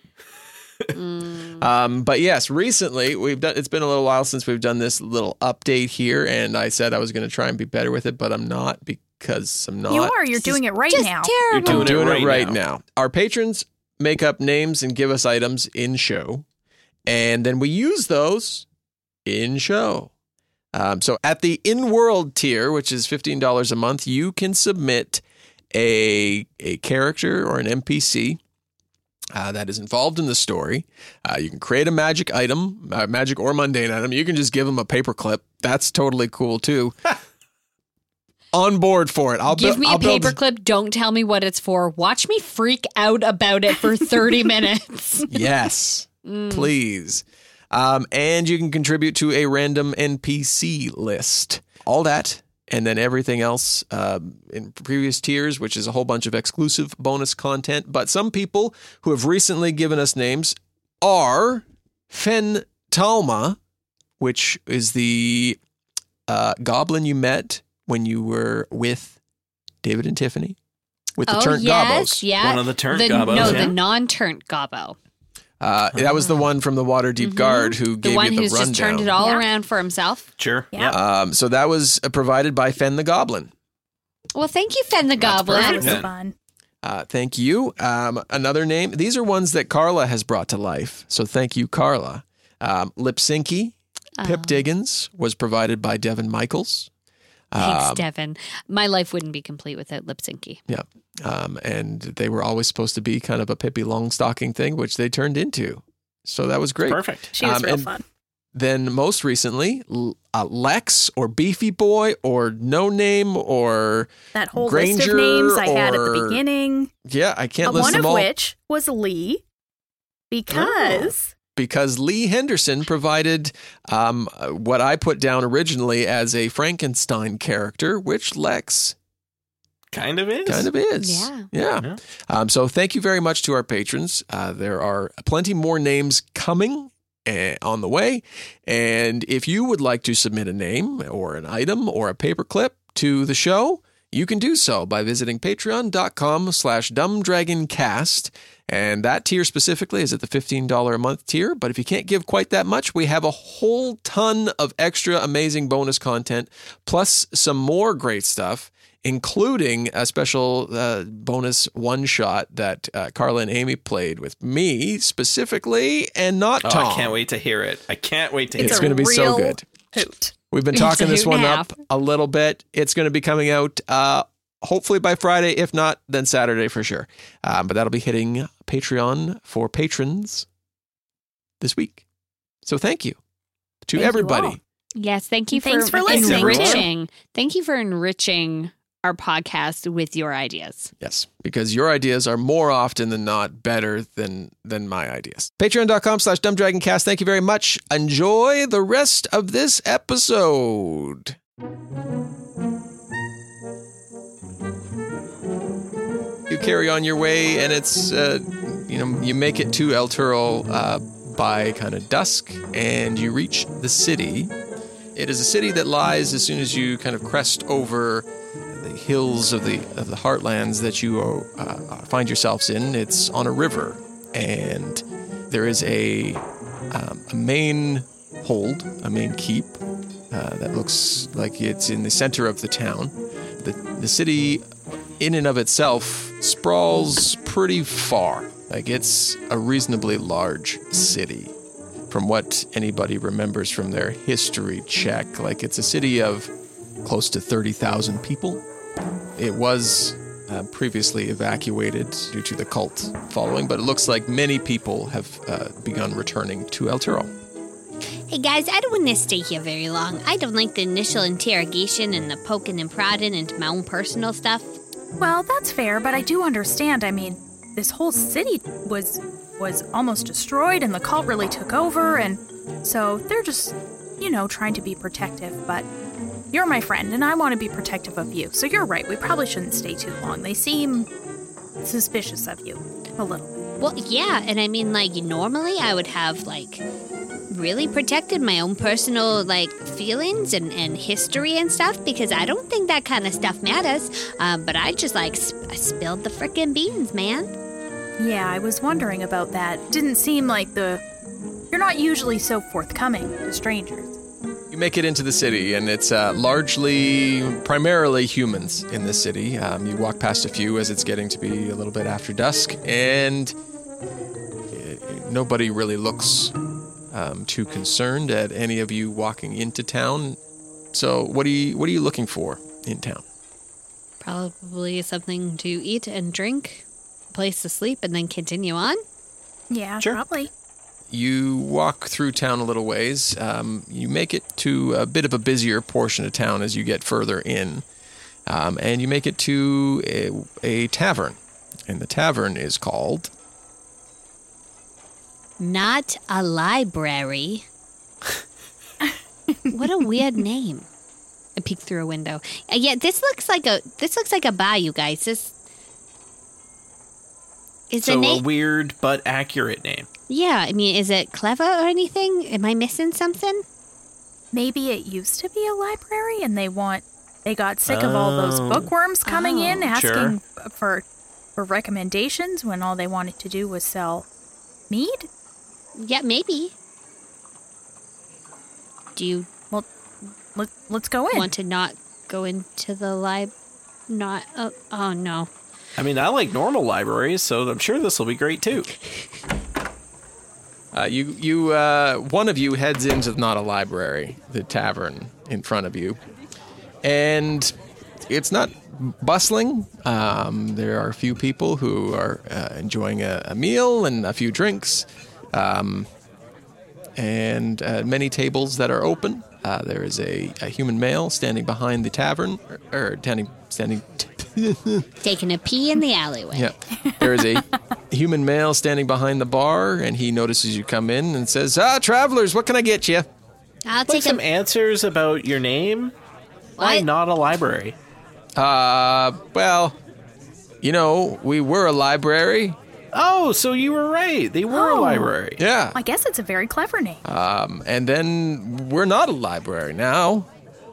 Grancine. But yes, recently it's been a little while since we've done this little update here, and I said I was going to try and be better with it, but I'm not because I'm not. You are. You're doing it right Just now. terrible. You're I'm doing it it right now. now. Our patrons make up names and give us items in show, and then we use those in show. So at the in-world tier, which is $15 a month, you can submit a character or an NPC that is involved in the story. You can create a magic item, magic or mundane item. You can just give them a paperclip. That's totally cool too. On board for it. Give me a paperclip. Don't tell me what it's for. Watch me freak out about it for 30 minutes. Yes, please. And you can contribute to a random NPC list. All that, and then everything else in previous tiers, which is a whole bunch of exclusive bonus content. But some people who have recently given us names are Fen Talma, which is the goblin you met when you were with David and Tiffany. With the turnt gobbos. Yeah. One of the turnt gobbos, No, yeah. the non-turnt gobbo. That was the one from the Waterdeep Guard who gave The one you the who's rundown. just turned it all Yeah. around for himself. Sure. Yeah. So that was provided by Fen the Goblin. Well, thank you, Fen the Goblin. That perfect. was Yeah. fun. Thank you. Another name. These are ones that Carla has brought to life. So thank you, Carla. Lipsinky, Pip Diggins was provided by Devin Michaels. Thanks, Devin. My life wouldn't be complete without Lipsinky. Yeah. And they were always supposed to be kind of a Pippi Longstocking thing, which they turned into. So that was great. Perfect. She was real and fun. Then most recently, Lex or Beefy Boy or No Name or That whole Granger list of names I had at the or- beginning. yeah, I can't list One them of all which was Lee, because Lee Henderson provided what I put down originally as a Frankenstein character, which Lex Kind of is. kind of is. Yeah. So thank you very much to our patrons. There are plenty more names coming on the way. And if you would like to submit a name or an item or a paperclip to the show, you can do so by visiting patreon.com/dumbdragoncast. And that tier specifically is at the $15 a month tier. But if you can't give quite that much, we have a whole ton of extra amazing bonus content, plus some more great stuff, including a special bonus one-shot that Carla and Amy played with me specifically, and not Tom. I can't wait to hear it. I can't wait to hear It's it. going to be so real good. hoot. We've been It's a talking this hoot and one a up half. a little bit. It's going to be coming out hopefully by Friday. If not, then Saturday for sure. But that'll be hitting Patreon for patrons this week. So thank you to Thank you everybody. all. Yes, thank you Thanks for listening. enriching. Thank you for enriching our podcast with your ideas. Yes, because your ideas are more often than not better than my ideas. Patreon.com/dumbdragoncast. Thank you very much. Enjoy the rest of this episode. You carry on your way, and it's, you make it to El Turo by kind of dusk, and you reach the city. It is a city that lies as soon as you kind of crest over the hills of the heartlands that you find yourselves in. It's on a river, and there is a main hold, a main keep that looks like it's in the center of the town. The city, in and of itself, sprawls pretty far. Like, it's a reasonably large city. From what anybody remembers from their history check, like, it's a city of close to 30,000 people. It was previously evacuated due to the cult following, but it looks like many people have begun returning to El Tiro. Hey guys, I don't want to stay here very long. I don't like the initial interrogation and the poking and prodding into my own personal stuff. Well, that's fair, but I do understand. I mean, this whole city was almost destroyed and the cult really took over, and so they're just, trying to be protective, but you're my friend and I want to be protective of you. So you're right, we probably shouldn't stay too long. They seem suspicious of you a little. Well, yeah, and I mean, normally I would have, really protected my own personal, feelings and history and stuff, because I don't think that kind of stuff matters. But I just, I spilled the frickin' beans, man. Yeah, I was wondering about that. Didn't seem like you're not usually so forthcoming to strangers. You make it into the city, and it's primarily humans in this city. You walk past a few as it's getting to be a little bit after dusk, and nobody really looks too concerned at any of you walking into town. So what are you looking for in town? Probably something to eat and drink, a place to sleep, and then continue on. Yeah, sure. Probably. You walk through town a little ways. You make it to a bit of a busier portion of town as you get further in. And you make it to a tavern. And the tavern is called... Not a library. What a weird name. I peek through a window. Yeah, this looks like a bar, you guys. This is a weird but accurate name. Yeah, I mean, is it clever or anything? Am I missing something? Maybe it used to be a library and they got sick of all those bookworms coming in asking for recommendations when all they wanted to do was sell mead? Yeah, maybe. Do you... Well, let's go in. Want to not go into the not... oh, no. I mean, I like normal libraries, so I'm sure this will be great, too. One of you heads into Not a Library, the tavern in front of you. And it's not bustling. There are a few people who are enjoying a meal and a few drinks. And many tables that are open. There is a human male standing behind the tavern, standing taking a pee in the alleyway. Yeah. There is a human male standing behind the bar, and he notices you come in and says, travelers, what can I get you? I'll take some answers about your name. Why not a library? Well, we were a library. Oh, so you were right. They were a library. Yeah. I guess it's a very clever name. And then we're not a library now.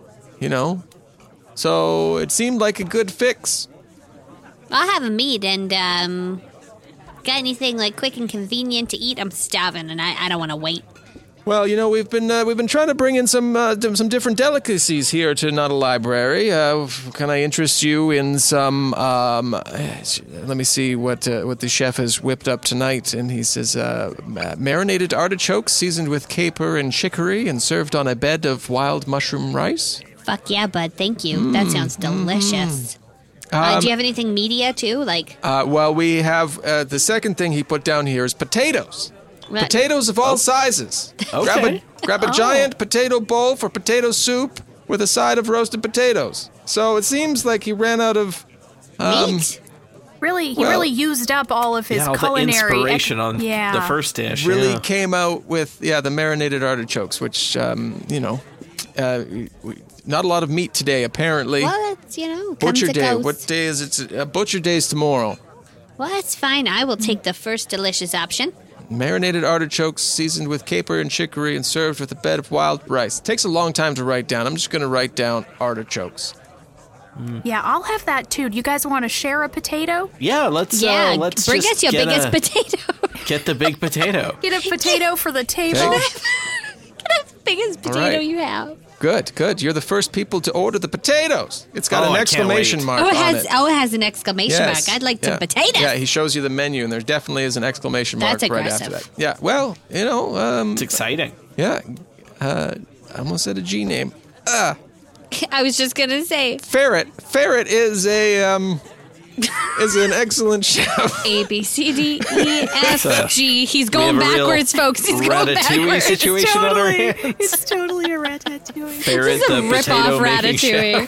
So it seemed like a good fix. I'll have a mead and, got anything quick and convenient to eat? I'm starving and I don't want to wait. Well, we've been trying to bring in some different delicacies here to Not a Library. Can I interest you in some? Let me see what the chef has whipped up tonight. And he says, marinated artichokes seasoned with caper and chicory and served on a bed of wild mushroom rice. Fuck yeah, bud! Thank you. That sounds delicious. Do you have anything media too? Well, we have the second thing he put down here is potatoes. Potatoes of all sizes. Okay. Grab a giant potato bowl for potato soup with a side of roasted potatoes. So it seems like he ran out of meat. He really used up all of his culinary the inspiration on the first dish. Really came out with the marinated artichokes, which not a lot of meat today apparently. Well, it's Butcher Day. goes. What day is it? Butcher Day's tomorrow. Well, that's fine. I will take the first delicious option. Marinated artichokes seasoned with caper and chicory and served with a bed of wild rice. It takes a long time to write down. I'm just going to write down artichokes. Yeah, I'll have that too. Do you guys want to share a potato? Yeah, let's bring us your biggest potato. Get the big potato. Get a potato for the table. Can I biggest potato you have. Good. You're the first people to order the potatoes. It's got an exclamation mark on it. It has an exclamation mark. I'd like some potatoes. Yeah, he shows you the menu, and there definitely is an exclamation mark right after that. Yeah, well, it's exciting. Yeah, I almost said a G name. I was just gonna say Ferret. Ferret is an excellent chef. A, B, C, D, E, F, G. He's going backwards, folks. He's going backwards. Situation on our hands. It's totally a Ratatouille. Ferret, this is a the rip-off Ratatouille.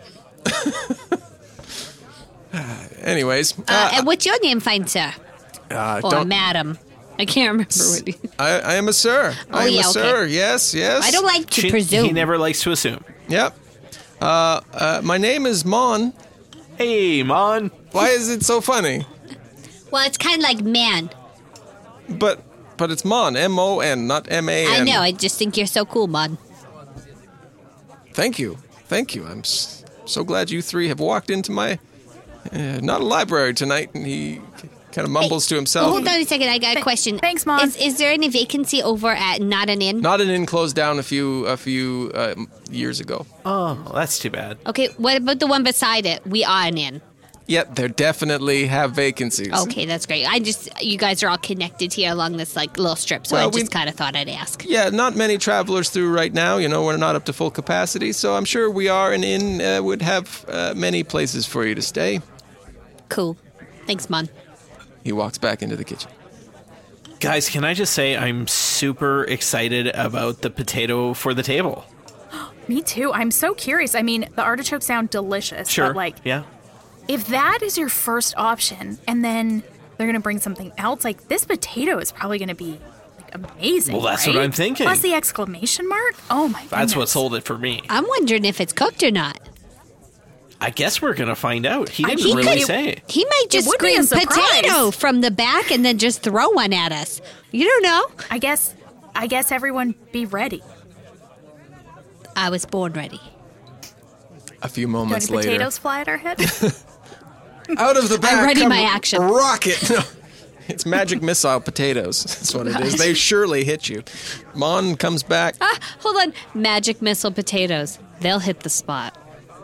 Anyways. And what's your name, fine sir? Or madam? I can't remember what he... I am a sir. I am a sir. Yes. I don't like to presume. He never likes to assume. Yep. My name is Mon. Hey, Mon. Why is it so funny? Well, it's kind of like man. But it's Mon, M-O-N, not M-A-N. I know. I just think you're so cool, Mon. Thank you. I'm so glad you three have walked into my not a library tonight. And he kind of mumbles to himself. Hold on a second. I got a question. Thanks, Mon. Is there any vacancy over at Not an Inn? Not an Inn closed down a few years ago. Oh, that's too bad. Okay, what about the one beside it? We Are an Inn. Yep, they definitely have vacancies. Okay, that's great. You guys are all connected here along this little strip, so I just kind of thought I'd ask. Yeah, not many travelers through right now. We're not up to full capacity, so I'm sure We Are an Inn would have many places for you to stay. Cool. Thanks, Mon. He walks back into the kitchen. Guys, can I just say I'm super excited about the potato for the table? Me too. I'm so curious. I mean, the artichokes sound delicious. Sure. But yeah. If that is your first option, and then they're going to bring something else, this potato is probably going to be amazing. Well, that's right? what I'm thinking. Plus the exclamation mark. Oh my goodness. That's what sold it for me. I'm wondering if it's cooked or not. I guess we're going to find out. He didn't really say. He might just scream potato from the back and then just throw one at us. You don't know. I guess everyone be ready. I was born ready. A few moments later. Potatoes fly at our head? Out of the back. I'm ready my action. Rocket. No, it's magic missile potatoes. That's what it is. They surely hit you. Mon comes back. Hold on. Magic missile potatoes. They'll hit the spot.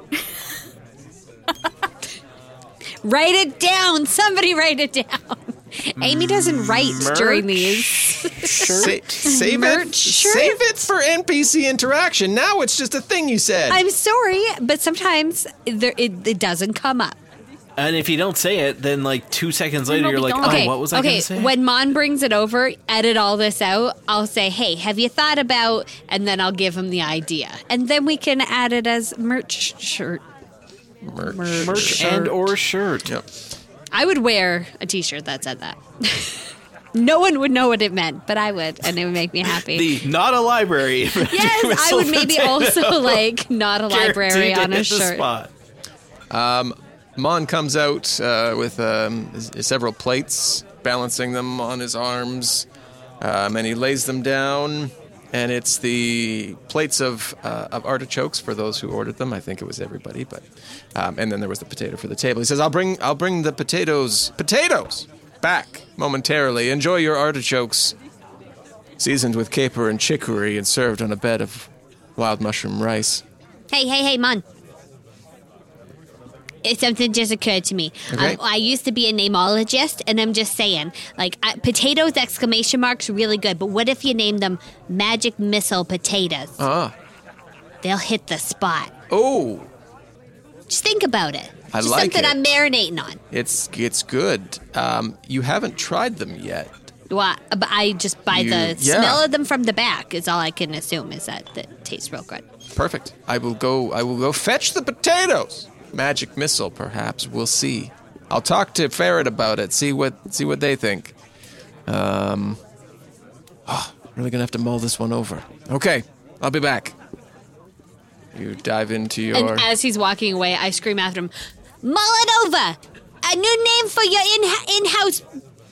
Write it down. Somebody write it down. Amy doesn't write during these. Save it for NPC interaction. Now it's just a thing you said. I'm sorry, but sometimes it doesn't come up. And if you don't say it, then 2 seconds later, you're like, okay, what was I going to say? When Mon brings it over, edit all this out. I'll say, hey, have you thought about, and then I'll give him the idea. And then we can add it as merch shirt. Merch and or shirt. Yep. I would wear a t-shirt that said that. No one would know what it meant, but I would, and it would make me happy. The not a library. Yes, I would maybe also not a library on a shirt. Mon comes out with several plates, balancing them on his arms, and he lays them down. And it's the plates of artichokes for those who ordered them. I think it was everybody, but and then there was the potato for the table. He says, "I'll bring the potatoes back momentarily. Enjoy your artichokes, seasoned with caper and chicory, and served on a bed of wild mushroom rice." Hey, Mon. Something just occurred to me. Okay. I used to be a nameologist, and I'm just saying, potatoes, exclamation marks, really good. But what if you name them magic missile potatoes? They'll hit the spot. Oh. Just think about it. I just like something it. I'm marinating on. It's good. You haven't tried them yet. Well, but I just by the smell of them from the back is all I can assume is that it tastes real good. Perfect. I will go fetch the potatoes. Magic missile, perhaps. We'll see. I'll talk to Ferret about it. See what they think. Really gonna have to mull this one over. Okay, I'll be back. You dive into your. And as he's walking away, I scream after him, "Mull it over! A new name for your in-house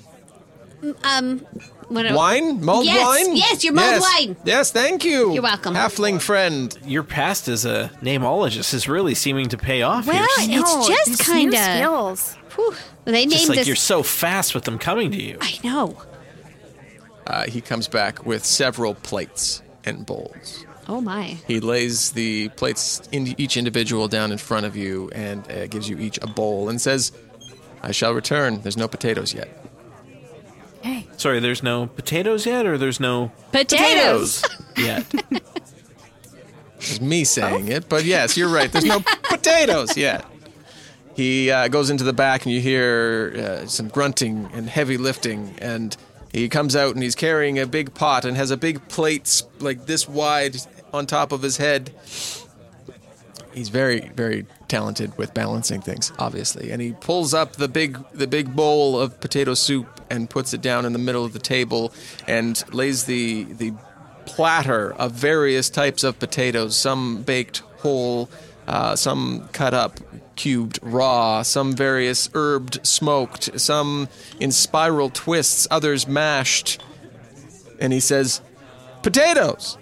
wine? Mulled wine? Yes, your mulled wine. Yes, thank you. You're welcome. Halfling friend. Your past as a nameologist is really seeming to pay off here. It's just kind of skills. They named just this. You're so fast with them coming to you. I know. He comes back with several plates, and bowls. Oh, my. He lays the plates in each individual down in front of you and gives you each a bowl and says, I shall return. There's no potatoes yet. Hey. Sorry, there's no potatoes yet, or there's no... Potatoes! yet? It's me saying it, but yes, you're right. There's no potatoes yet. He goes into the back and you hear some grunting and heavy lifting, and he comes out and he's carrying a big pot and has a big plate like this wide on top of his head. He's very, very talented with balancing things, obviously. And he pulls up the big bowl of potato soup and puts it down in the middle of the table and lays the platter of various types of potatoes, some baked whole, some cut up, cubed, raw, some various herbed, smoked, some in spiral twists, others mashed. And he says, potatoes!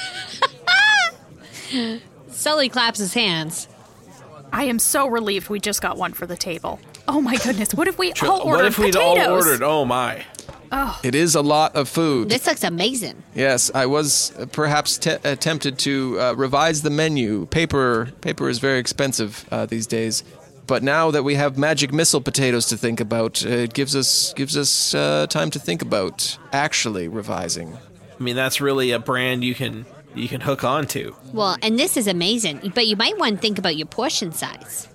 Sully claps his hands. I am so relieved we just got one for the table. Oh my goodness, what if we all ordered What if we'd potatoes? all ordered? Oh my. Oh. It is a lot of food. This looks amazing. Yes, I was perhaps tempted to revise the menu. Paper is very expensive these days, but now that we have magic missile potatoes to think about, it gives us time to think about actually revising. I mean, that's really a brand you can hook on to. Well, and this is amazing, but you might want to think about your portion size.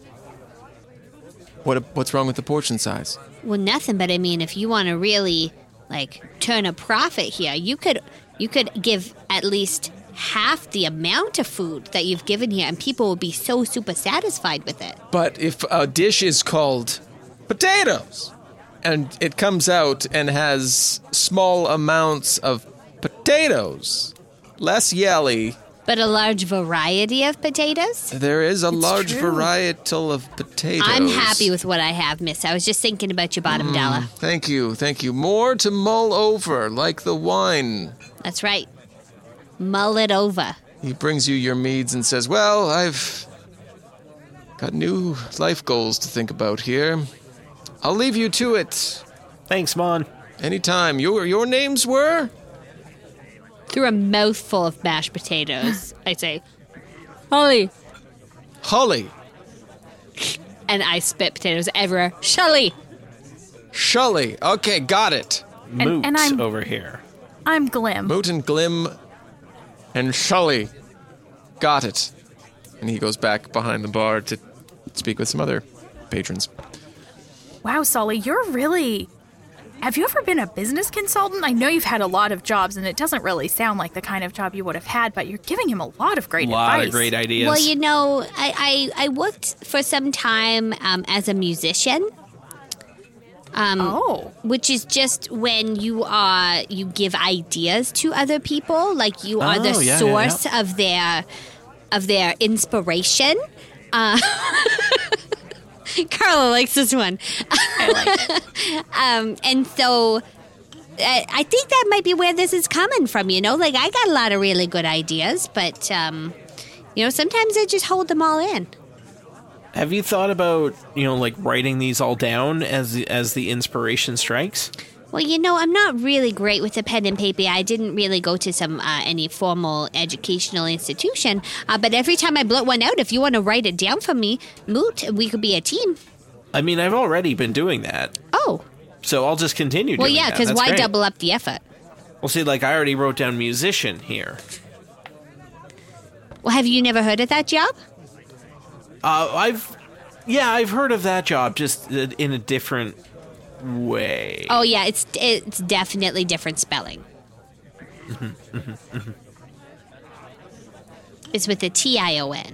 What's wrong with the portion size? Well, nothing, but I mean, if you want to really, turn a profit here, you could give at least half the amount of food that you've given here, and people will be so super satisfied with it. But if a dish is called potatoes, and it comes out and has small amounts of potatoes, less yelly, But a large variety of potatoes? there is a large varietal of potatoes. I'm happy with what I have, miss. I was just thinking about your bottom dollar. Thank you. More to mull over, like the wine. That's right. Mull it over. He brings you your meads and says, well, I've got new life goals to think about here. I'll leave you to it. Thanks, Mon. Anytime. Your names were? Through a mouthful of mashed potatoes, I say, Holly. Holly. And I spit potatoes everywhere. Shully. Shully. Okay, got it. Moot and I'm- over here. I'm Glim. Moot and Glim and Shully. Got it. And he goes back behind the bar to speak with some other patrons. Wow, Sully, you're really... Have you ever been a business consultant? I know you've had a lot of jobs, and it doesn't really sound like the kind of job you would have had, but you're giving him a lot of great advice. A lot of great ideas. Well, you know, I worked for some time as a musician. Which is just when you give ideas to other people, like you are the source of their inspiration. Carla likes this one. I like it. And so I think that might be where this is coming from, you know? Like, I got a lot of really good ideas, but, sometimes I just hold them all in. Have you thought about, writing these all down as the inspiration strikes? Well, I'm not really great with the pen and paper. I didn't really go to any formal educational institution. But every time I blurt one out, if you want to write it down for me, Moot, we could be a team. I mean, I've already been doing that. Oh. So I'll just continue doing that. Well, yeah, because why double up the effort? Well, see, I already wrote down musician here. Well, have you never heard of that job? I've heard of that job, just in a different way. Oh, yeah, it's definitely different spelling. It's with a T-I-O-N.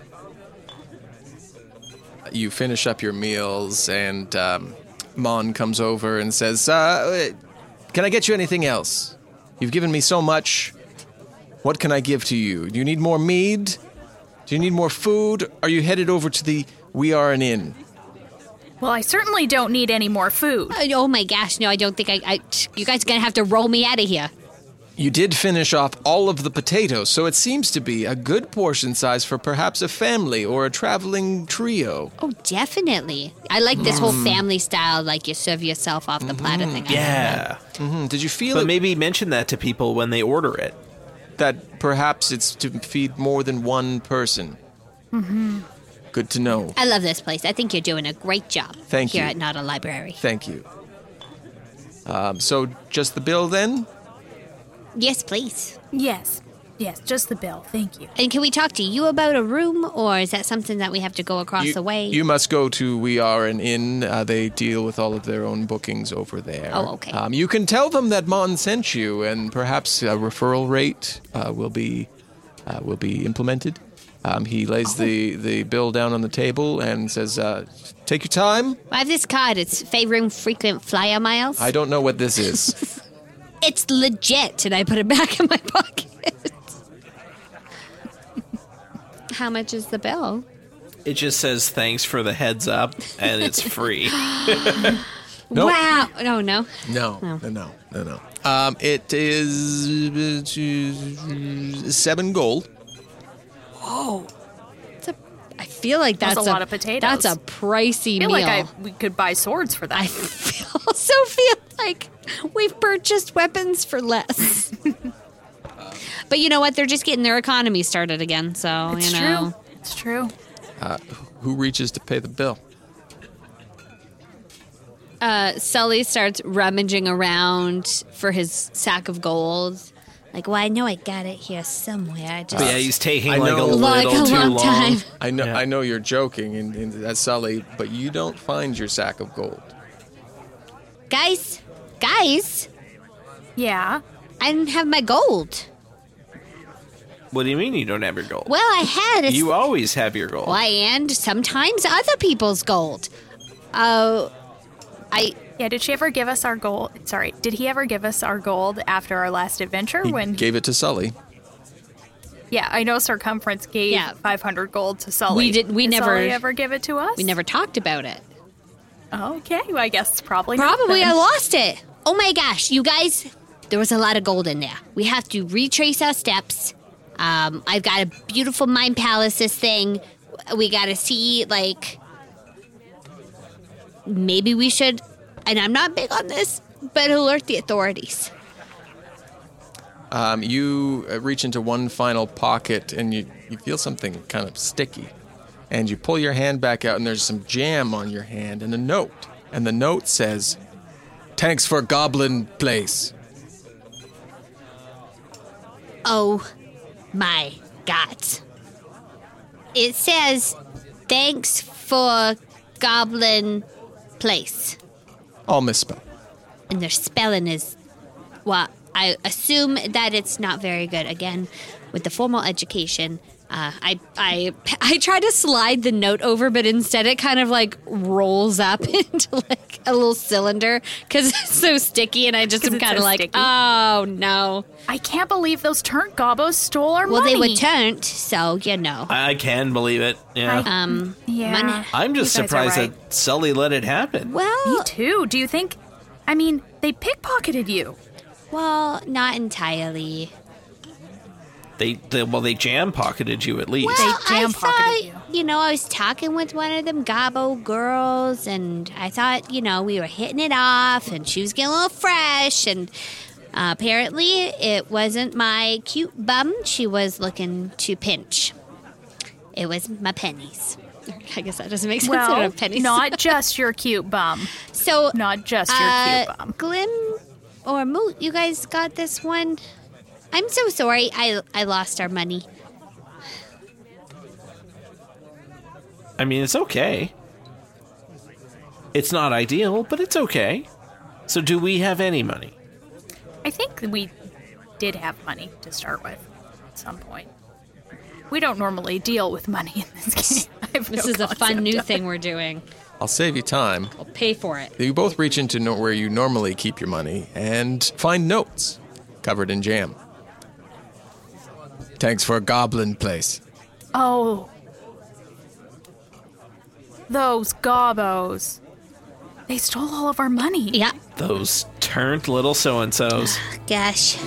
You finish up your meals, and Mon comes over and says, can I get you anything else? You've given me so much. What can I give to you? Do you need more mead? Do you need more food? Are you headed over to the We Are an Inn? Well, I certainly don't need any more food. Oh my gosh, no, I don't think you guys are going to have to roll me out of here. You did finish off all of the potatoes, so it seems to be a good portion size for perhaps a family or a traveling trio. Oh, definitely. I like this whole family style, like you serve yourself off the platter thing. Yeah. Did you feel But it? maybe mention that to people when they order it. that perhaps it's to feed more than one person. Mm-hmm. Good to know. I love this place. I think you're doing a great job Thank here you. at Not a Library. Thank you. So just the bill then? Yes, please. Yes, just the bill. Thank you. And can we talk to you about a room, or is that something that we have to go across the way? You must go to We Are an Inn. They deal with all of their own bookings over there. Oh, okay. You can tell them that Mon sent you, and perhaps a referral rate will be implemented. He lays the bill down on the table and says, take your time. I have this card. It's favoring frequent flyer miles. I don't know what this is. It's legit. And I put it back in my pocket. How much is the bill? It just says thanks for the heads up, and it's free. Nope. Wow. Oh, no. No. It is 7 gold. Whoa. I feel like that's a lot of potatoes. That's a pricey I feel meal. like we could buy swords for that. I also feel like we've purchased weapons for less. But you know what? They're just getting their economy started again, so, It's you know. true. It's true. Who reaches to pay the bill? Sully starts rummaging around for his sack of gold. Like, well, I know I got it here somewhere. But yeah, he's taking I like a know. little too long long. time. I know you're joking, and that's Sully, but you don't find your sack of gold. Guys, Yeah. I didn't have my gold. What do you mean you don't have your gold? Well, I had a... You always have your gold. Why, and sometimes other people's gold. Yeah, did she ever give us our gold? Sorry, did he ever give us our gold after our last adventure? He gave it to Sully. Yeah, I know Circumference gave 500 gold to Sully. We never Sully ever give it to us? We never talked about it. Okay, well, I guess probably Probably not I then. lost it. Oh my gosh, you guys, there was a lot of gold in there. We have to retrace our steps. I've got a beautiful mind palaces thing. We got to see, like, maybe we should, and I'm not big on this, but alert the authorities. You reach into one final pocket and you feel something kind of sticky. And you pull your hand back out and there's some jam on your hand and a note. And the note says, "Thanks for Goblin Place." Oh my God. It says, thanks for Goblin Place. All misspelled. And their spelling is, well, I assume that it's not very good. Again, with the formal education, I try to slide the note over, but instead it kind of like rolls up into like a little cylinder because it's so sticky, and I just am kind of like, oh no. I can't believe those turnt gobbos stole our Well, money. they were turnt, so you know. I can believe it. Yeah. Yeah. I'm just You guys are surprised right. that Sully let it happen. Well, Me too. Do you think? I mean, they pickpocketed you. well, not entirely. They jam pocketed you at least. Well, I jam-pocketed you. thought, I was talking with one of them Gobbo girls, and I thought, we were hitting it off, and she was getting a little fresh, and apparently it wasn't my cute bum she was looking to pinch. It was my pennies. I guess that doesn't make sense. I don't Well, have pennies. not just your cute bum. So, Not just your cute bum. Glim or Moot, you guys got this one? I'm so sorry. I lost our money. I mean, it's okay. It's not ideal, but it's okay. So do we have any money? I think we did have money to start with at some point. We don't normally deal with money in this game. This is a fun new thing we're doing. I'll save you time. I'll pay for it. You both reach into where you normally keep your money and find notes covered in jam. Thanks for Goblin Place. Oh. Those gobbos. They stole all of our money. Yeah. Those turnt little so-and-sos. Gosh.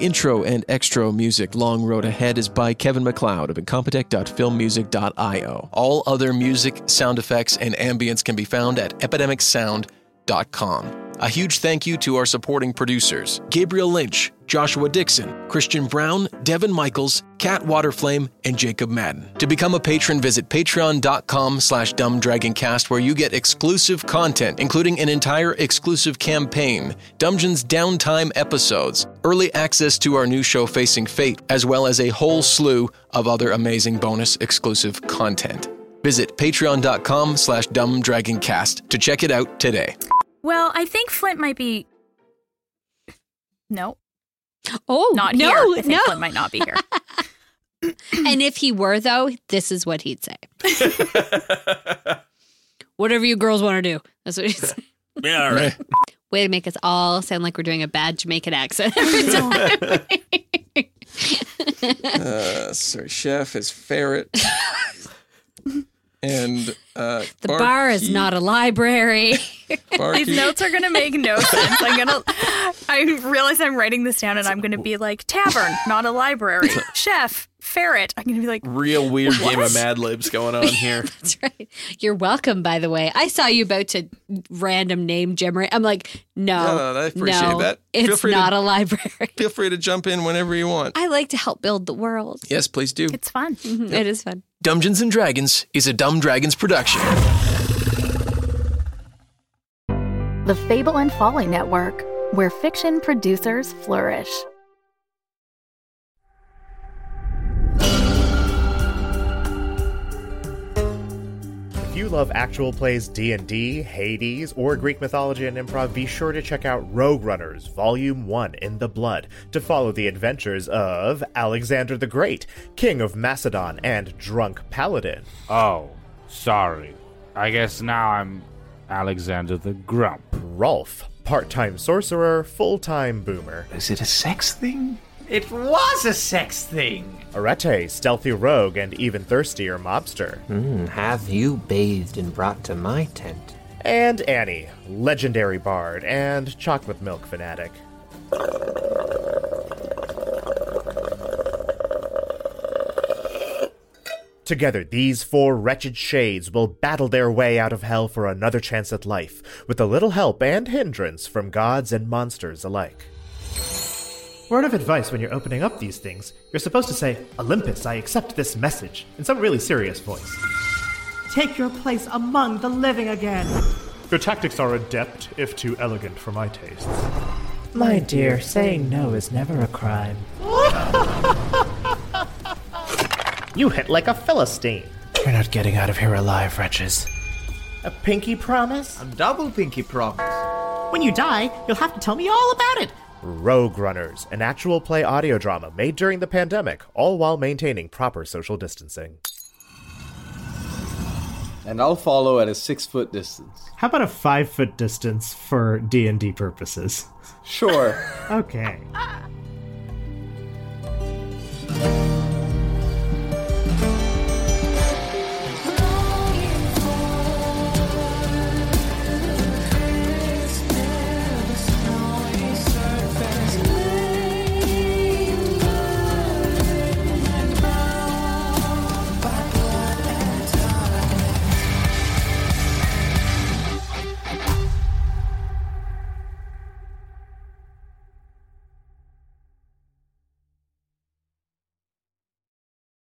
intro and extra music Long Road Ahead is by Kevin MacLeod of incompetech.filmmusic.io. All other music, sound effects, and ambience can be found at epidemicsound.com. A huge thank you to our supporting producers, Gabriel Lynch, Joshua Dixon, Christian Brown, Devin Michaels, Kat Waterflame, and Jacob Madden. To become a patron, visit patreon.com/dumbdragoncast, where you get exclusive content, including an entire exclusive campaign, Dungeons Downtime episodes, early access to our new show Facing Fate, as well as a whole slew of other amazing bonus exclusive content. Visit patreon.com/dumbdragoncast to check it out today. Well, I think Flint might be... No. Oh, not no, here. I think no. Flint might not be here. And if he were, though, this is what he'd say. Whatever you girls want to do. That's what he'd say. Yeah, all right. Way to make us all sound like we're doing a bad Jamaican accent every time. Sorry, Chef is Ferret. And the bar is not a library. These notes are going to make no sense. I realize I'm writing this down and I'm going to be like, tavern, not a library. Chef, ferret. I'm going to be like, real weird what? game of Mad Libs going on here. That's right. You're welcome, by the way. I saw you about to random name generate. I'm like, no, I appreciate that. It's not a library. Feel free to jump in whenever you want. I like to help build the world. Yes, please do. It's fun. Mm-hmm. Yep. It is fun. Dungeons and Dragons is a Dumb Dragons production. The Fable and Folly Network, where fiction producers flourish. If you love actual plays D&D, Hades, or Greek mythology and improv, be sure to check out Rogue Runners Volume 1 in the Blood to follow the adventures of Alexander the Great, King of Macedon and Drunk Paladin. Oh, sorry. I guess now I'm Alexander the Grump. Rolf, part-time sorcerer, full-time boomer. Is it a sex thing? It was a sex thing. Arete, stealthy rogue and even thirstier mobster. Have you bathed and brought to my tent? And Annie, legendary bard and chocolate milk fanatic. Together, these four wretched shades will battle their way out of hell for another chance at life, with a little help and hindrance from gods and monsters alike. Word of advice when you're opening up these things, you're supposed to say, Olympus, I accept this message, in some really serious voice. Take your place among the living again. Your tactics are adept, if too elegant for my tastes. My dear, saying no is never a crime. You hit like a Philistine. You're not getting out of here alive, wretches. A pinky promise? A double pinky promise. When you die, you'll have to tell me all about it. Rogue Runners, an actual play audio drama made during the pandemic, all while maintaining proper social distancing. And I'll follow at a 6-foot distance. How about a 5-foot distance for D&D purposes? Sure. Okay.